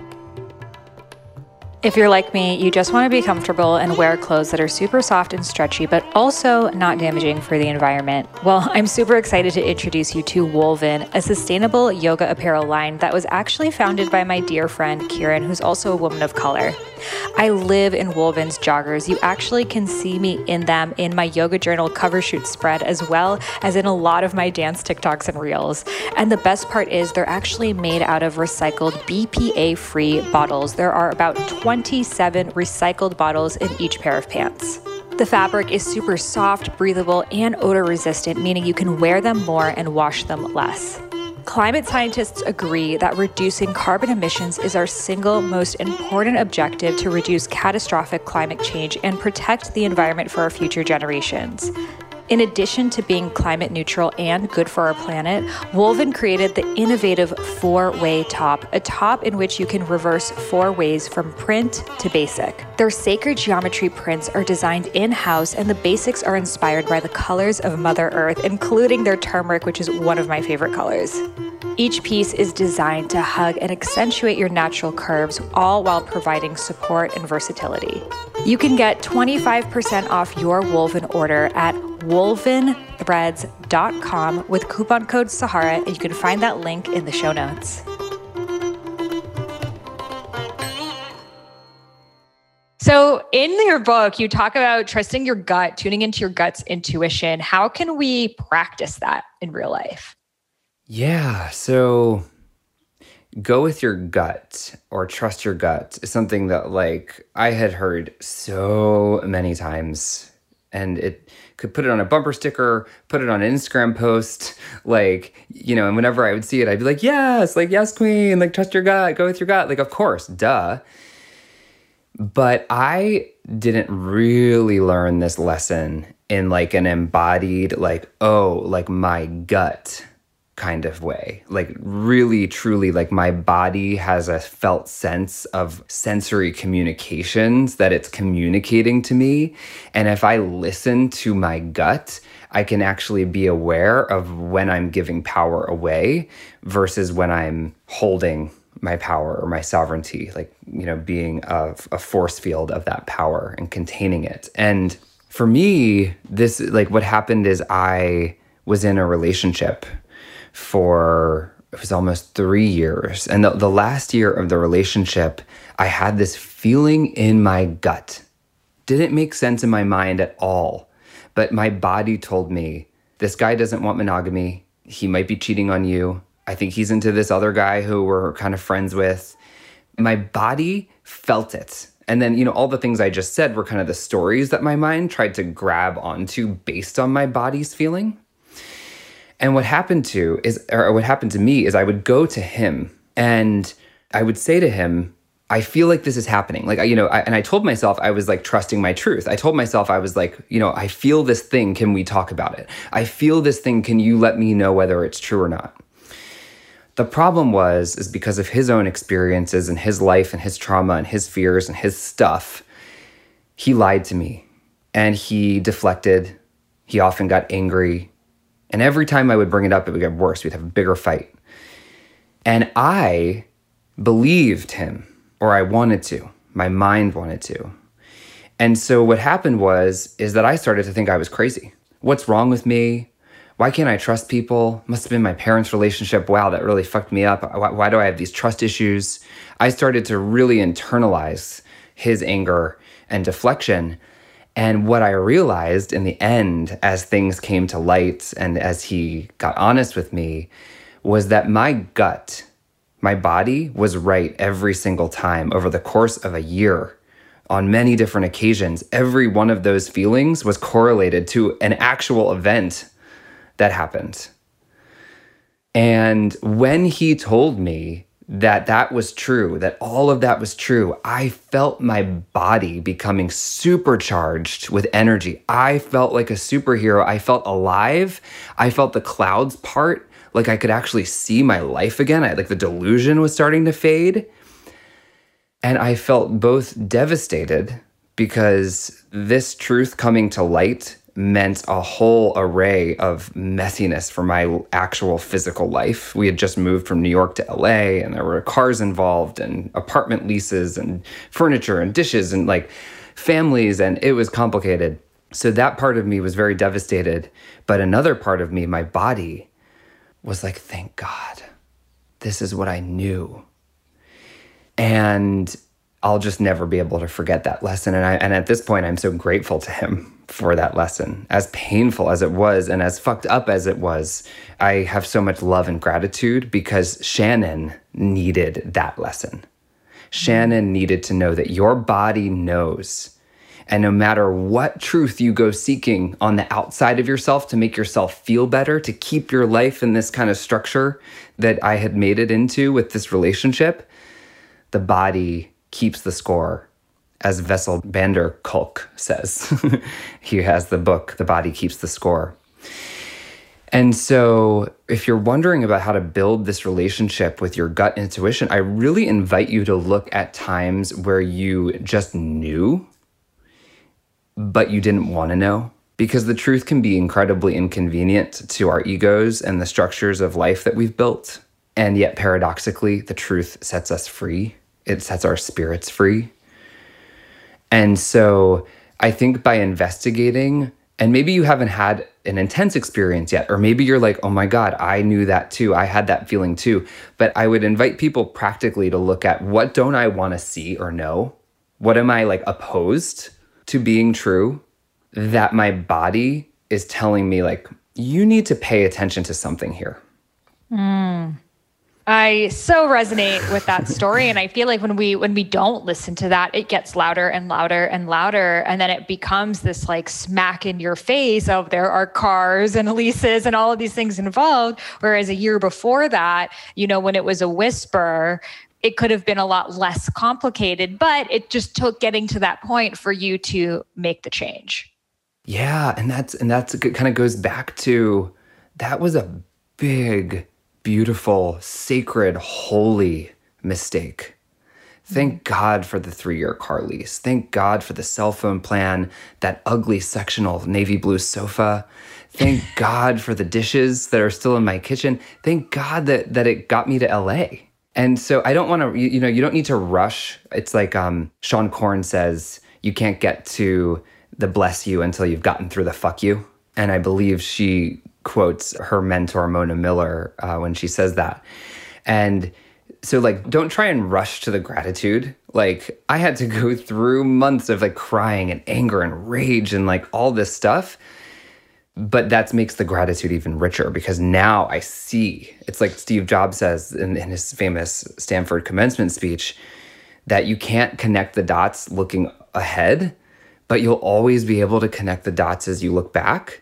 Speaker 2: If you're like me, you just want to be comfortable and wear clothes that are super soft and stretchy, but also not damaging for the environment. Well, I'm super excited to introduce you to Woven, a sustainable yoga apparel line that was actually founded by my dear friend Kieran, who's also a woman of color. I live in Woven's joggers. You actually can see me in them in my yoga journal cover shoot spread, as well as in a lot of my dance TikToks and reels. And the best part is they're actually made out of recycled B P A-free bottles. There are about twenty-seven recycled bottles in each pair of pants. The fabric is super soft, breathable, and odor resistant, meaning you can wear them more and wash them less. Climate scientists agree that reducing carbon emissions is our single most important objective to reduce catastrophic climate change and protect the environment for our future generations. In addition to being climate neutral and good for our planet, Woven created the innovative four-way top, a top in which you can reverse four ways from print to basic. Their sacred geometry prints are designed in-house, and the basics are inspired by the colors of Mother Earth, including their turmeric, which is one of my favorite colors. Each piece is designed to hug and accentuate your natural curves, all while providing support and versatility. You can get twenty-five percent off your Woven order at woven threads dot com with coupon code Sahara, and you can find that link in the show notes. So in your book, you talk about trusting your gut, tuning into your gut's intuition. How can we practice that in real life?
Speaker 3: Yeah, so go with your gut or trust your gut is something that like I had heard so many times, and it could put it on a bumper sticker, put it on an Instagram post, like, you know, and whenever I would see it, I'd be like, yes, like, yes, queen, like, trust your gut, go with your gut. Like, of course, duh. But I didn't really learn this lesson in like an embodied, like, oh, like my gut kind of way. Like really, truly, like my body has a felt sense of sensory communications that it's communicating to me. And if I listen to my gut, I can actually be aware of when I'm giving power away versus when I'm holding my power or my sovereignty, like, you know, being a, a force field of that power and containing it. And for me, this, like what happened is I was in a relationship for, it was almost three years. And the, the last year of the relationship, I had this feeling in my gut. Didn't make sense in my mind at all. But my body told me, this guy doesn't want monogamy. He might be cheating on you. I think he's into this other guy who we're kind of friends with. My body felt it. And then, you know, all the things I just said were kind of the stories that my mind tried to grab onto based on my body's feeling. And what happened to is, or what happened to me is I would go to him and I would say to him, I feel like this is happening. Like, you know, I, and I told myself I was like trusting my truth. I told myself I was like, you know, I feel this thing. Can we talk about it? I feel this thing. Can you let me know whether it's true or not? The problem was, is because of his own experiences and his life and his trauma and his fears and his stuff, he lied to me and he deflected. He often got angry. And every time I would bring it up, it would get worse. We'd have a bigger fight. And I believed him, or I wanted to. My mind wanted to. And so what happened was, is that I started to think I was crazy. What's wrong with me? Why can't I trust people? Must have been my parents' relationship. Wow, that really fucked me up. Why, why do I have these trust issues? I started to really internalize his anger and deflection. And what I realized in the end, as things came to light and as he got honest with me, was that my gut, my body was right every single time over the course of a year. On many different occasions, every one of those feelings was correlated to an actual event that happened. And when he told me that that was true, that all of that was true, I felt my body becoming supercharged with energy. I felt like a superhero. I felt alive. I felt the clouds part, like I could actually see my life again. I, like the delusion was starting to fade. And I felt both devastated because this truth coming to light meant a whole array of messiness for my actual physical life. We had just moved from New York to L A, and there were cars involved and apartment leases and furniture and dishes and like families, and it was complicated. So that part of me was very devastated. But another part of me, my body, was like, thank God, this is what I knew. And I'll just never be able to forget that lesson. And I, and at this point, I'm so grateful to him for that lesson. As painful as it was and as fucked up as it was, I have so much love and gratitude because Shannon needed that lesson. Shannon needed to know that your body knows. And no matter what truth you go seeking on the outside of yourself to make yourself feel better, to keep your life in this kind of structure that I had made it into with this relationship, the body keeps the score, as Vessel van der Kolk says. He has the book, The Body Keeps the Score. And so if you're wondering about how to build this relationship with your gut intuition, I really invite you to look at times where you just knew, but you didn't want to know. Because the truth can be incredibly inconvenient to our egos and the structures of life that we've built. And yet, paradoxically, the truth sets us free. It sets our spirits free. And so I think by investigating, and maybe you haven't had an intense experience yet, or maybe you're like, oh my God, I knew that too. I had that feeling too. But I would invite people practically to look at, what don't I want to see or know? What am I like opposed to being true? That my body is telling me like, you need to pay attention to something here.
Speaker 2: Mm. I so resonate with that story. And I feel like when we when we don't listen to that, it gets louder and louder and louder. And then it becomes this like smack in your face of there are cars and leases and all of these things involved. Whereas a year before that, you know, when it was a whisper, it could have been a lot less complicated, but it just took getting to that point for you to make the change.
Speaker 3: Yeah. And that's, and that's, it kind of goes back to, that was a big, beautiful, sacred, holy mistake. Thank God for the three-year car lease. Thank God for the cell phone plan, that ugly sectional navy blue sofa. Thank God for the dishes that are still in my kitchen. Thank God that that it got me to L A. And so I don't want to, you, you know, you don't need to rush. It's like um, Sean Corn says, you can't get to the bless you until you've gotten through the fuck you. And I believe she quotes her mentor, Mona Miller, uh, when she says that. And so like, don't try and rush to the gratitude. Like I had to go through months of like crying and anger and rage and like all this stuff. But that makes the gratitude even richer because now I see, it's like Steve Jobs says in, in his famous Stanford commencement speech, that you can't connect the dots looking ahead, but you'll always be able to connect the dots as you look back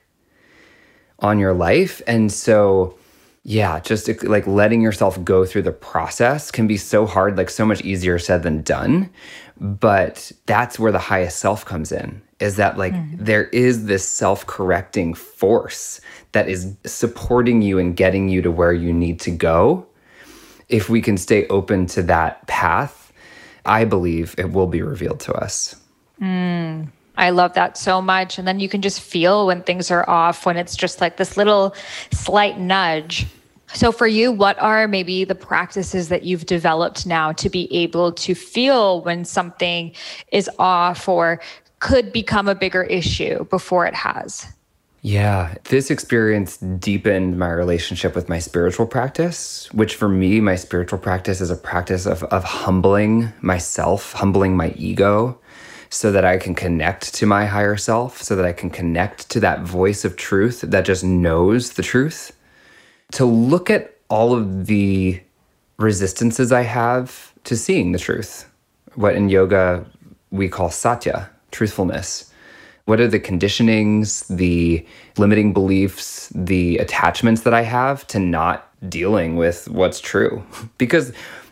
Speaker 3: on your life. And so, yeah, just like letting yourself go through the process can be so hard, like so much easier said than done. But that's where the highest self comes in, is that like mm. there is this self-correcting force that is supporting you and getting you to where you need to go. If we can stay open to that path, I believe it will be revealed to us.
Speaker 2: Mm. I love that so much. And then you can just feel when things are off, when it's just like this little slight nudge. So for you, what are maybe the practices that you've developed now to be able to feel when something is off or could become a bigger issue before it has?
Speaker 3: Yeah, this experience deepened my relationship with my spiritual practice, which for me, my spiritual practice is a practice of, of humbling myself, humbling my ego, so that I can connect to my higher self, so that I can connect to that voice of truth that just knows the truth. To look at all of the resistances I have to seeing the truth, what in yoga we call satya, truthfulness. What are the conditionings, the limiting beliefs, the attachments that I have to not dealing with what's true? Because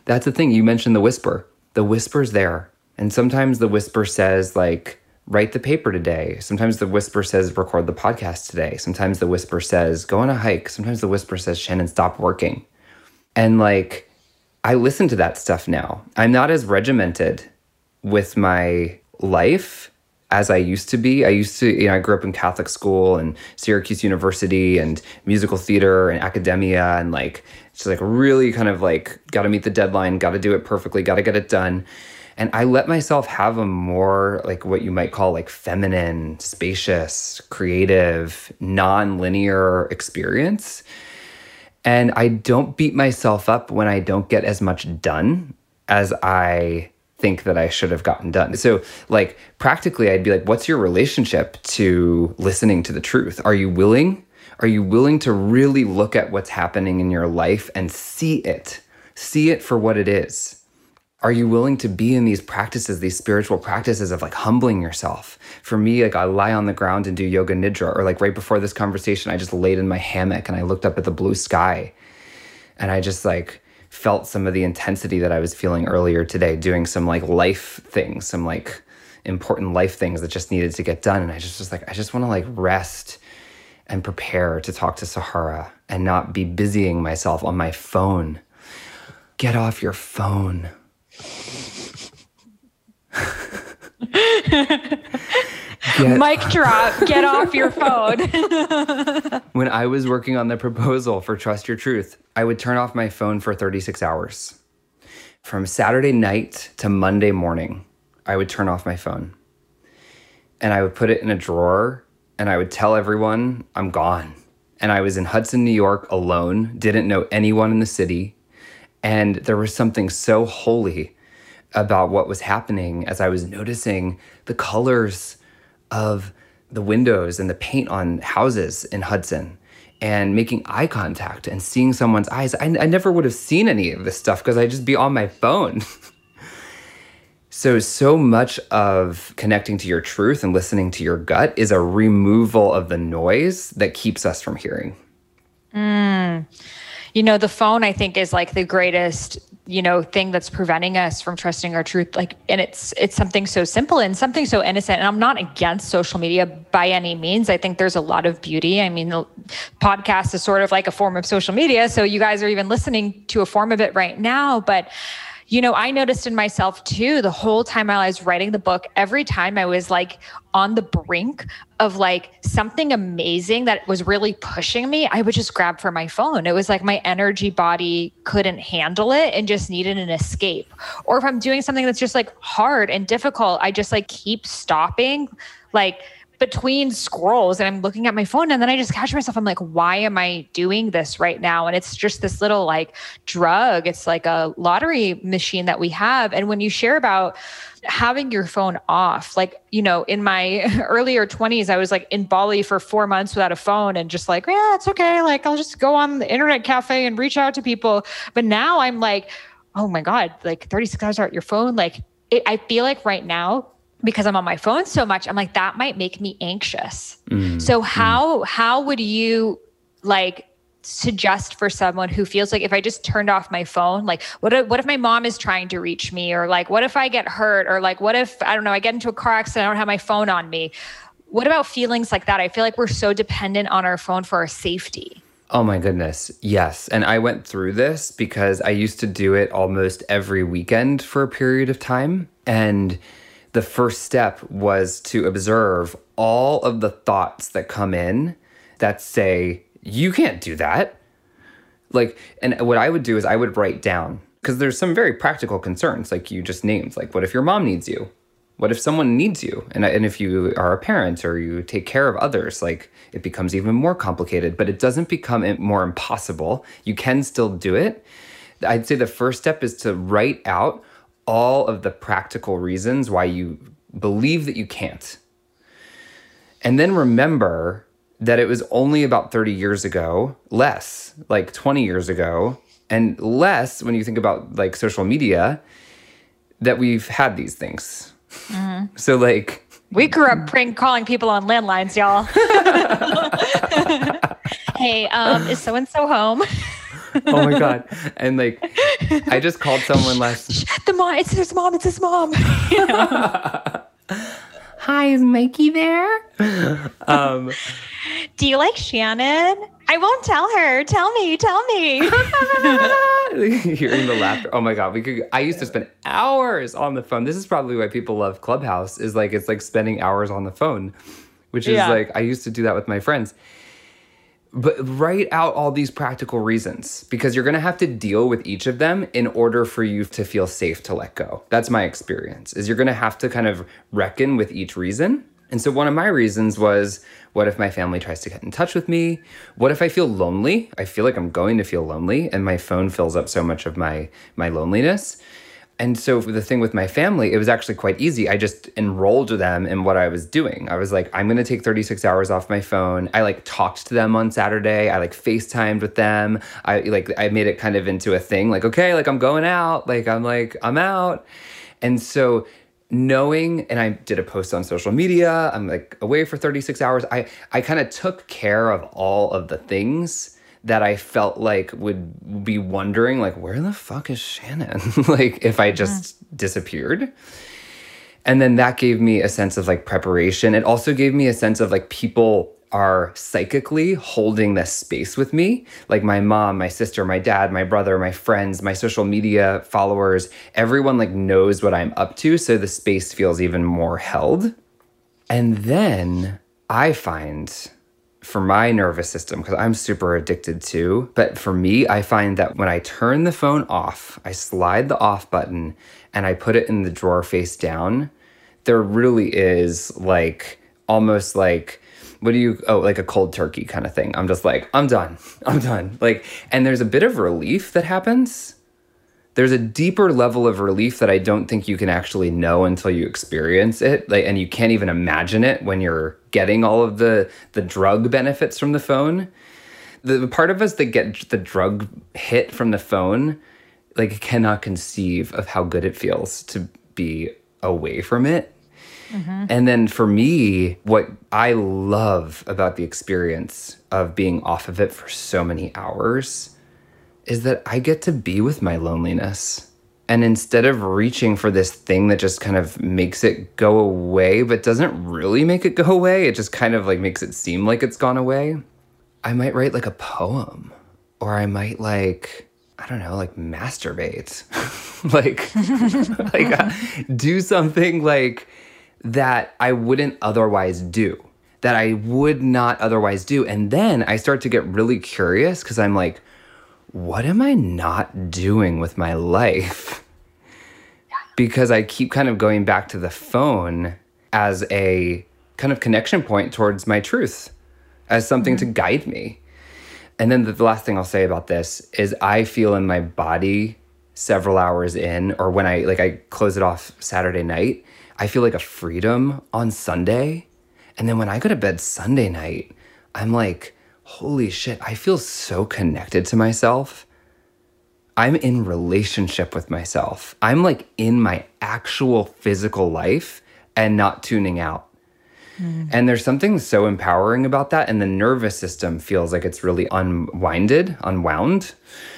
Speaker 3: That's the thing. You mentioned the whisper. The whisper's there. And sometimes the whisper says, like, write the paper today. Sometimes the whisper says, record the podcast today. Sometimes the whisper says, go on a hike. Sometimes the whisper says, Shannon, stop working. And like, I listen to that stuff now. I'm not as regimented with my life as I used to be. I used to, you know, I grew up in Catholic school and Syracuse University and musical theater and academia and like, just like really kind of like, got to meet the deadline, got to do it perfectly, got to get it done. And I let myself have a more like what you might call like feminine, spacious, creative, non-linear experience. And I don't beat myself up when I don't get as much done as I think that I should have gotten done. So like practically I'd be like, what's your relationship to listening to the truth? Are you willing? Are you willing to really look at what's happening in your life and see it? See it for what it is. Are you willing to be in these practices, these spiritual practices of like humbling yourself? For me, like I lie on the ground and do yoga nidra, or like right before this conversation, I just laid in my hammock and I looked up at the blue sky and I just like felt some of the intensity that I was feeling earlier today, doing some like life things, some like important life things that just needed to get done. And I just was like, I just want to like rest and prepare to talk to Sahara and not be busying myself on my phone. Get off your phone.
Speaker 2: Get, Mic drop, get off your phone.
Speaker 3: When I was working on the proposal for Trust Your Truth, I would turn off my phone for thirty-six hours. From Saturday night to Monday morning, I would turn off my phone. And I would put it in a drawer, and I would tell everyone I'm gone. And I was in Hudson, New York alone, didn't know anyone in the city. And there was something so holy about what was happening as I was noticing the colors of the windows and the paint on houses in Hudson and making eye contact and seeing someone's eyes. I, I never would have seen any of this stuff because I'd just be on my phone. So, so much of connecting to your truth and listening to your gut is a removal of the noise that keeps us from hearing.
Speaker 2: Mm. You know, the phone, I think, is like the greatest, you know, thing that's preventing us from trusting our truth. Like, and it's, it's something so simple and something so innocent. And I'm not against social media by any means. I think there's a lot of beauty. I mean, the podcast is sort of like a form of social media. So you guys are even listening to a form of it right now. But you know, I noticed in myself too, the whole time I was writing the book, every time I was like on the brink of like something amazing that was really pushing me, I would just grab for my phone. It was like my energy body couldn't handle it and just needed an escape. Or if I'm doing something that's just like hard and difficult, I just like keep stopping, like between scrolls, and I'm looking at my phone, and then I just catch myself. I'm like, why am I doing this right now? And it's just this little like drug. It's like a lottery machine that we have. And when you share about having your phone off, like, you know, in my earlier twenties, I was like in Bali for four months without a phone and just like, yeah, it's okay. Like, I'll just go on the internet cafe and reach out to people. But now I'm like, oh my God, like thirty-six hours without your phone. Like it, I feel like right now, because I'm on my phone so much, I'm like, that might make me anxious. Mm, so how, mm. how would you like suggest for someone who feels like if I just turned off my phone, like what if, what if my mom is trying to reach me, or like, what if I get hurt, or like, what if, I don't know, I get into a car accident, I don't have my phone on me. What about feelings like that? I feel like we're so dependent on our phone for our safety.
Speaker 3: Oh my goodness. Yes. And I went through this because I used to do it almost every weekend for a period of time. And the first step was to observe all of the thoughts that come in that say, you can't do that. Like, and what I would do is I would write down, because there's some very practical concerns, like you just named, like, what if your mom needs you? What if someone needs you? And, and if you are a parent or you take care of others, like it becomes even more complicated, but it doesn't become more impossible. You can still do it. I'd say the first step is to write out all of the practical reasons why you believe that you can't. And then remember that it was only about thirty years ago, less, like twenty years ago, and less when you think about like social media, that we've had these things. Mm-hmm. So like...
Speaker 2: We grew up prank calling people on landlines, y'all. Hey, um, is so-and-so home?
Speaker 3: Oh my God. And like, I just called someone last.
Speaker 2: The mom, it's his mom, it's his mom.
Speaker 3: Hi, is Mikey there? Um,
Speaker 2: Do you like Shannon? I won't tell her. Tell me, tell me.
Speaker 3: Hearing the laughter. Oh my God. We could, I used to spend hours on the phone. This is probably why people love Clubhouse, is like, it's like spending hours on the phone, which is
Speaker 2: Yeah.
Speaker 3: like, I used to do that with my friends. But write out all these practical reasons, because you're going to have to deal with each of them in order for you to feel safe to let go. That's my experience, is you're going to have to kind of reckon with each reason. And so one of my reasons was, what if my family tries to get in touch with me? What if I feel lonely? I feel like I'm going to feel lonely, and my phone fills up so much of my my loneliness. And so the thing with my family, it was actually quite easy. I just enrolled them in what I was doing. I was like, I'm going to take thirty-six hours off my phone. I like talked to them on Saturday. I like FaceTimed with them. I like, I made it kind of into a thing, like, okay, like I'm going out. Like, I'm like, I'm out. And so knowing, and I did a post on social media, I'm like away for thirty-six hours. I, I kind of took care of all of the things that I felt like would be wondering, like, where the fuck is Shannon? Like, if I just mm. disappeared. And then that gave me a sense of like preparation. It also gave me a sense of like people are psychically holding this space with me. Like my mom, my sister, my dad, my brother, my friends, my social media followers, everyone like knows what I'm up to. So the space feels even more held. And then I find, for my nervous system, because I'm super addicted too, but for me, I find that when I turn the phone off, I slide the off button and I put it in the drawer face down, there really is like, almost like, what do you, oh, like a cold turkey kind of thing. I'm just like, I'm done, I'm done. Like, and there's a bit of relief that happens. There's a deeper level of relief that I don't think you can actually know until you experience it. Like, and you can't even imagine it when you're getting all of the, the drug benefits from the phone. The, the part of us that get the drug hit from the phone, like, cannot conceive of how good it feels to be away from it. Mm-hmm. And then for me, what I love about the experience of being off of it for so many hours is that I get to be with my loneliness. And instead of reaching for this thing that just kind of makes it go away, but doesn't really make it go away, it just kind of like makes it seem like it's gone away, I might write like a poem, or I might like, I don't know, like masturbate, like, like uh, do something like that I wouldn't otherwise do, that I would not otherwise do. And then I start to get really curious, because I'm like, what am I not doing with my life? Because I keep kind of going back to the phone as a kind of connection point towards my truth, as something mm-hmm. to guide me. And then the, the last thing I'll say about this is I feel in my body several hours in, or when I, like I close it off Saturday night, I feel like a freedom on Sunday. And then when I go to bed Sunday night, I'm like, holy shit, I feel so connected to myself. I'm in relationship with myself. I'm like in my actual physical life and not tuning out. Mm. And there's something so empowering about that. And the nervous system feels like it's really unwinded, unwound.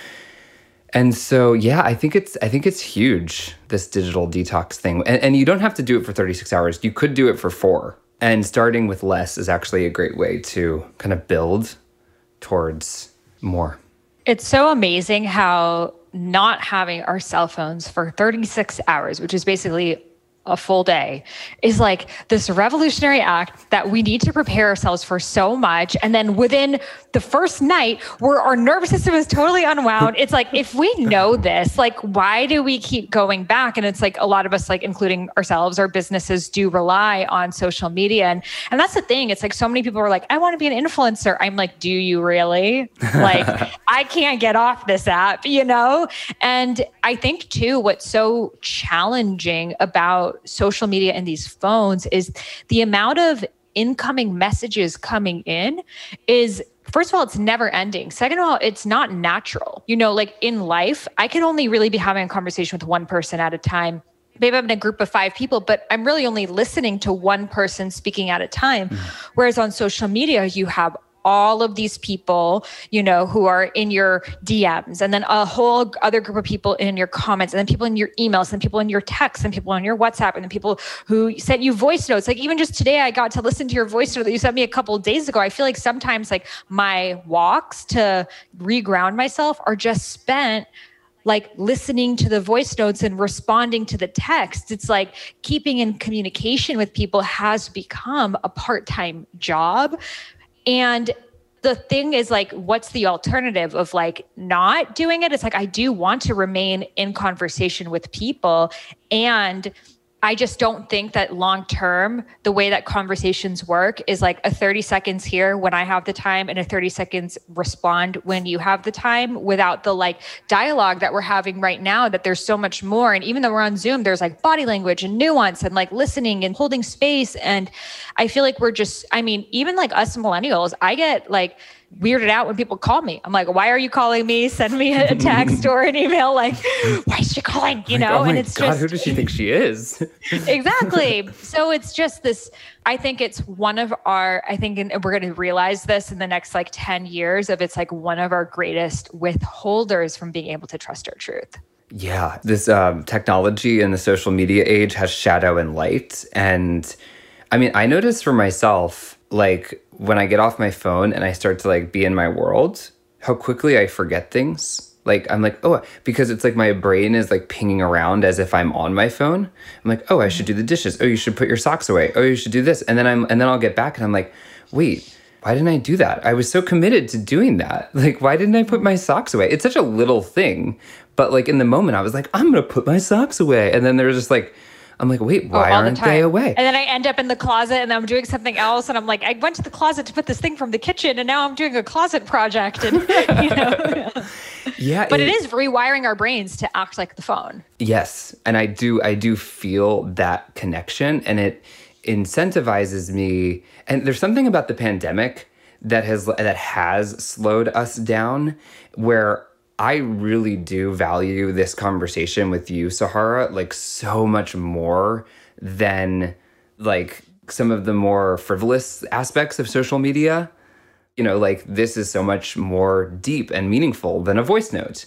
Speaker 3: And so, yeah, I think it's I think it's huge, this digital detox thing. And, and you don't have to do it for thirty-six hours. You could do it for four. And starting with less is actually a great way to kind of build towards more.
Speaker 2: It's so amazing how not having our cell phones for thirty-six hours, which is basically a full day, is like this revolutionary act that we need to prepare ourselves for so much. And then within the first night, where our nervous system is totally unwound, it's like, if we know this, like, why do we keep going back? And it's like a lot of us, like including ourselves, our businesses do rely on social media. And, and that's the thing. It's like so many people are like, I want to be an influencer. I'm like, do you really? Like, I can't get off this app, you know? And I think too, what's so challenging about social media and these phones is the amount of incoming messages coming in is, first of all, it's never ending. Second of all, it's not natural. You know, like in life, I can only really be having a conversation with one person at a time. Maybe I'm in a group of five people, but I'm really only listening to one person speaking at a time. Mm. Whereas on social media, you have all of these people, you know, who are in your D Ms, and then a whole other group of people in your comments, and then people in your emails, and people in your texts, and people on your WhatsApp, and then people who sent you voice notes. Like even just today, I got to listen to your voice note that you sent me a couple of days ago. I feel like sometimes like my walks to reground myself are just spent like listening to the voice notes and responding to the text. It's like keeping in communication with people has become a part-time job. And the thing is like, what's the alternative of like not doing it? It's like, I do want to remain in conversation with people. And I just don't think that long-term, the way that conversations work is like a thirty seconds here when I have the time and a thirty seconds respond when you have the time, without the like dialogue that we're having right now, that there's so much more. And even though we're on Zoom, there's like body language and nuance and like listening and holding space. And I feel like we're just, I mean, even like us millennials, I get like weirded out when people call me. I'm like, why are you calling me? Send me a text or an email. Like, why is she calling? You know,
Speaker 3: like, oh
Speaker 2: and it's
Speaker 3: God,
Speaker 2: just,
Speaker 3: who does she think she is?
Speaker 2: Exactly. So it's just this, I think it's one of our, I think in, we're going to realize this in the next like ten years of it's like one of our greatest withholders from being able to trust our truth.
Speaker 3: Yeah. This um, technology in the social media age has shadow and light. And I mean, I notice for myself, like when I get off my phone and I start to like be in my world, how quickly I forget things. Like, I'm like, oh, because it's like my brain is like pinging around as if I'm on my phone. I'm like, oh, I should do the dishes. Oh, you should put your socks away. Oh, you should do this. And then I'm, and then I'll get back and I'm like, wait, why didn't I do that? I was so committed to doing that. Like, why didn't I put my socks away? It's such a little thing. But like in the moment I was like, I'm going to put my socks away. And then there was just like, I'm like, wait, why
Speaker 2: oh,
Speaker 3: aren't
Speaker 2: the
Speaker 3: they away?
Speaker 2: And then I end up in the closet and I'm doing something else. And I'm like, I went to the closet to put this thing from the kitchen and now I'm doing a closet project. And, you know.
Speaker 3: Yeah.
Speaker 2: But it, it is rewiring our brains to act like the phone.
Speaker 3: Yes. And I do, I do feel that connection, and it incentivizes me. And there's something about the pandemic that has, that has slowed us down, where I really do value this conversation with you, Sahara, like so much more than like some of the more frivolous aspects of social media. You know, like this is so much more deep and meaningful than a voice note.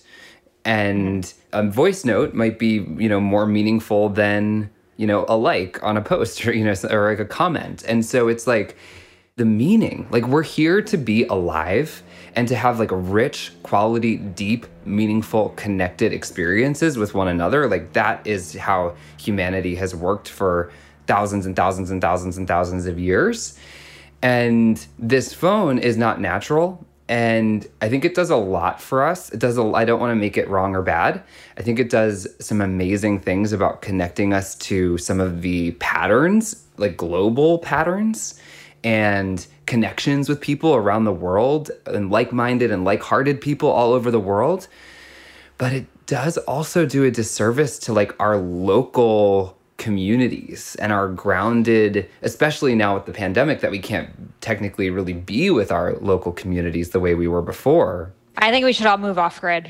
Speaker 3: And a voice note might be, you know, more meaningful than, you know, a like on a post or, you know, or like a comment. And so it's like the meaning, like we're here to be alive and to have like rich, quality, deep, meaningful, connected experiences with one another. Like that is how humanity has worked for thousands and thousands and thousands and thousands of years. And this phone is not natural. And I think it does a lot for us. It does a, I don't want to make it wrong or bad. I think it does some amazing things about connecting us to some of the patterns, like global patterns and connections with people around the world, and like-minded and like-hearted people all over the world. But it does also do a disservice to like our local communities and our grounded, especially now with the pandemic, that we can't technically really be with our local communities the way we were before.
Speaker 2: I think we should all move off grid.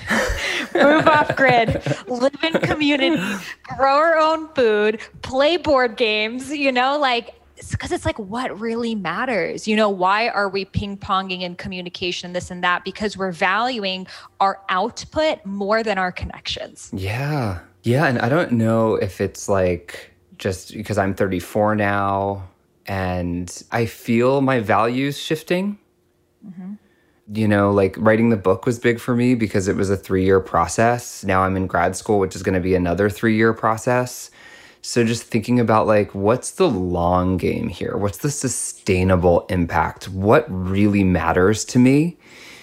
Speaker 2: Move off grid, live in community, grow our own food, play board games, you know, like, because it's like, what really matters? You know, why are we ping-ponging in communication, this and that? Because we're valuing our output more than our connections.
Speaker 3: Yeah. Yeah. And I don't know if it's like just because I'm thirty-four now and I feel my values shifting. Mm-hmm. You know, like writing the book was big for me because it was a three-year process. Now I'm in grad school, which is going to be another three-year process. So just thinking about like, what's the long game here? What's the sustainable impact? What really matters to me?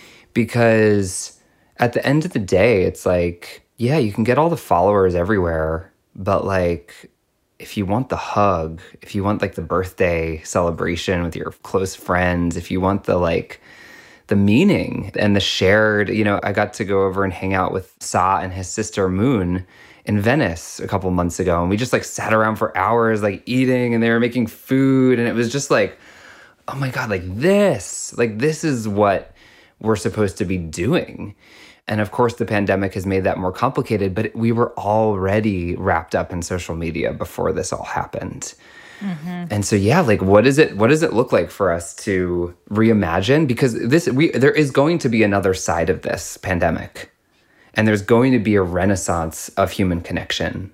Speaker 3: Because at the end of the day, it's like, yeah, you can get all the followers everywhere, but like, if you want the hug, if you want like the birthday celebration with your close friends, if you want the like, the meaning and the shared, you know, I got to go over and hang out with Sa and his sister Moon in Venice a couple months ago. And we just like sat around for hours, like eating, and they were making food. And it was just like, oh my God, like this, like this is what we're supposed to be doing. And of course, the pandemic has made that more complicated, but we were already wrapped up in social media before this all happened. Mm-hmm. And so, yeah, like, what is it, what does it look like for us to reimagine? Because this, we, there is going to be another side of this pandemic, and there's going to be a renaissance of human connection.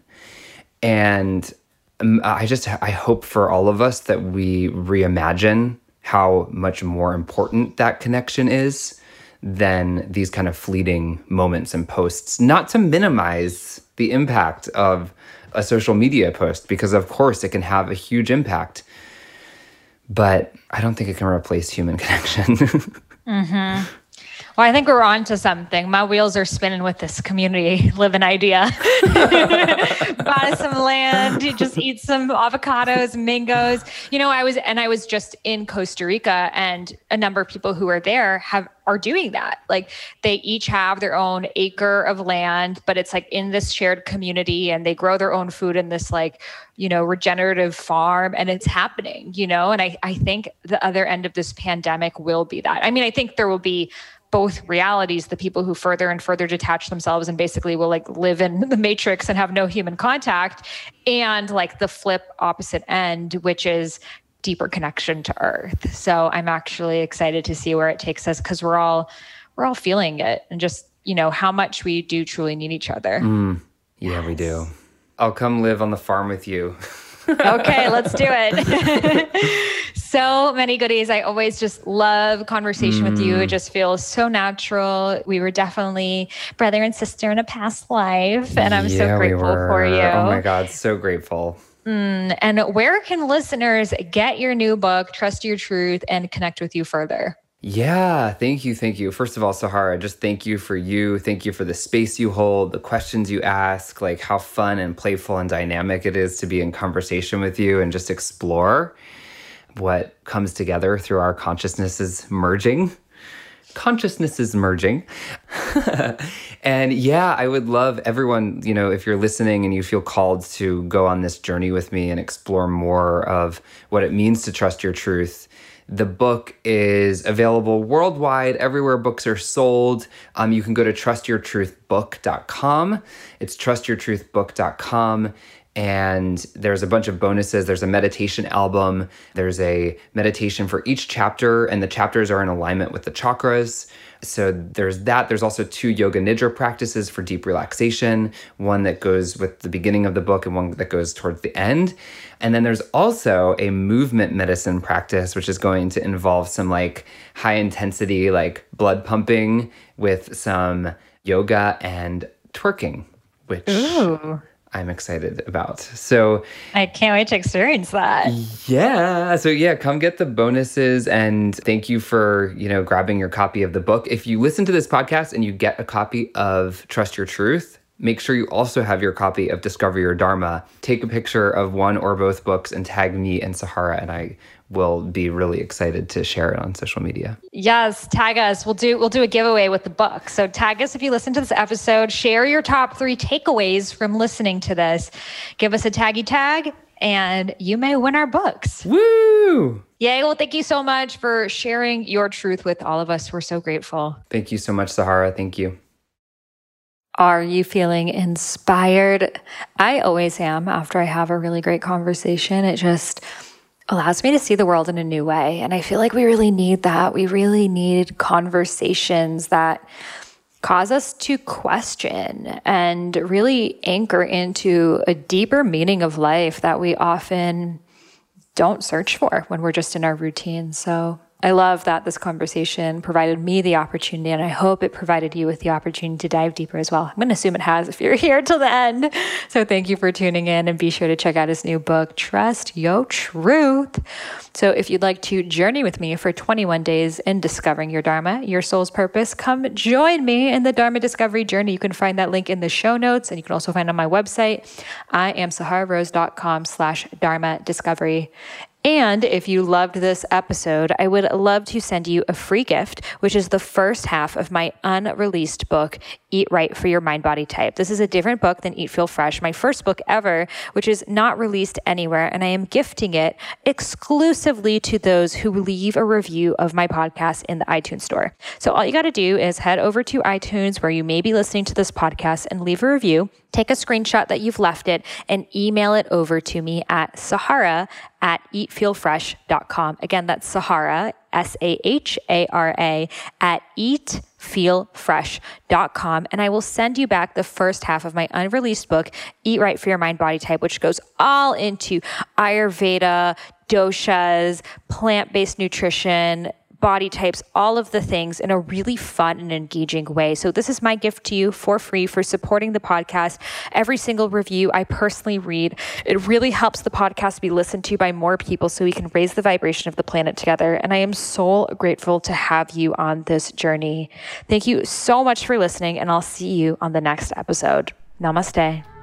Speaker 3: And um, I just, I hope for all of us that we reimagine how much more important that connection is than these kind of fleeting moments and posts, not to minimize the impact of a social media post, because of course it can have a huge impact, but I don't think it can replace human connection.
Speaker 2: Mm-hmm. Well, I think we're on to something. My wheels are spinning with this community living idea. Buy some land, just eat some avocados, mangoes. You know, I was, and I was just in Costa Rica, and a number of people who are there have, are doing that. Like, they each have their own acre of land, but it's like in this shared community, and they grow their own food in this, like, you know, regenerative farm, and it's happening, you know? And I, I think the other end of this pandemic will be that. I mean, I think there will be both realities, the people who further and further detach themselves and basically will like live in the matrix and have no human contact, and like the flip opposite end, which is deeper connection to earth. So I'm actually excited to see where it takes us, because we're all, we're all feeling it, and just, you know, how much we do truly need each other.
Speaker 3: Mm, yeah, yes. We do. I'll come live on the farm with you.
Speaker 2: Okay, let's do it. So many goodies. I always just love conversation mm. with you. It just feels so natural. We were definitely brother and sister in a past life, and I'm
Speaker 3: yeah,
Speaker 2: so grateful
Speaker 3: we were.
Speaker 2: for you.
Speaker 3: Oh my God, so grateful.
Speaker 2: Mm, and where can listeners get your new book, Trust Your Truth, and connect with you further?
Speaker 3: Yeah, thank you, thank you. First of all, Sahara, just thank you for you. Thank you for the space you hold, the questions you ask, like how fun and playful and dynamic it is to be in conversation with you and just explore what comes together through our consciousnesses merging. Consciousnesses merging. And yeah, I would love everyone, you know, if you're listening and you feel called to go on this journey with me and explore more of what it means to trust your truth. The book is available worldwide, everywhere books are sold. Um, you can go to trust your truth book dot com. It's trust your truth book dot com. And there's a bunch of bonuses. There's a meditation album. There's a meditation for each chapter, and the chapters are in alignment with the chakras. So there's that. There's also two yoga nidra practices for deep relaxation, one that goes with the beginning of the book and one that goes towards the end. And then there's also a movement medicine practice, which is going to involve some like high intensity, like blood pumping with some yoga and twerking, which Ooh. I'm excited about. So
Speaker 2: I can't wait to experience that.
Speaker 3: Yeah. So yeah, come get the bonuses, and thank you for, you know, grabbing your copy of the book. If you listen to this podcast and you get a copy of Trust Your Truth, make sure you also have your copy of Discover Your Dharma. Take a picture of one or both books and tag me and Sahara, and I will be really excited to share it on social media.
Speaker 2: Yes, tag us. We'll do we'll do a giveaway with the book. So tag us if you listen to this episode. Share your top three takeaways from listening to this. Give us a taggy tag, and you may win our books.
Speaker 3: Woo!
Speaker 2: Yay. Well, thank you so much for sharing your truth with all of us. We're so grateful.
Speaker 3: Thank you so much, Sahara. Thank you.
Speaker 2: Are you feeling inspired? I always am after I have a really great conversation. It just allows me to see the world in a new way. And I feel like we really need that. We really need conversations that cause us to question and really anchor into a deeper meaning of life that we often don't search for when we're just in our routine. So I love that this conversation provided me the opportunity, and I hope it provided you with the opportunity to dive deeper as well. I'm going to assume it has if you're here till the end. So thank you for tuning in, and be sure to check out his new book, Trust Your Truth. So if you'd like to journey with me for twenty-one days in discovering your Dharma, your soul's purpose, come join me in the Dharma Discovery Journey. You can find that link in the show notes, and you can also find it on my website. I am sahararose.com slash Dharma Discovery. And if you loved this episode, I would love to send you a free gift, which is the first half of my unreleased book, Eat Right for Your Mind Body Type. This is a different book than Eat Feel Fresh, my first book ever, which is not released anywhere. And I am gifting it exclusively to those who leave a review of my podcast in the iTunes store. So all you got to do is head over to iTunes, where you may be listening to this podcast, and leave a review. Take a screenshot that you've left it and email it over to me at Sahara at eat feel fresh dot com. Again, that's Sahara, S A H A R A, at eat feel fresh dot com. And I will send you back the first half of my unreleased book, Eat Right for Your Mind Body Type, which goes all into Ayurveda, doshas, plant-based nutrition, body types, all of the things in a really fun and engaging way. So this is my gift to you for free for supporting the podcast. Every single review I personally read. It really helps the podcast be listened to by more people so we can raise the vibration of the planet together. And I am so grateful to have you on this journey. Thank you so much for listening, and I'll see you on the next episode. Namaste.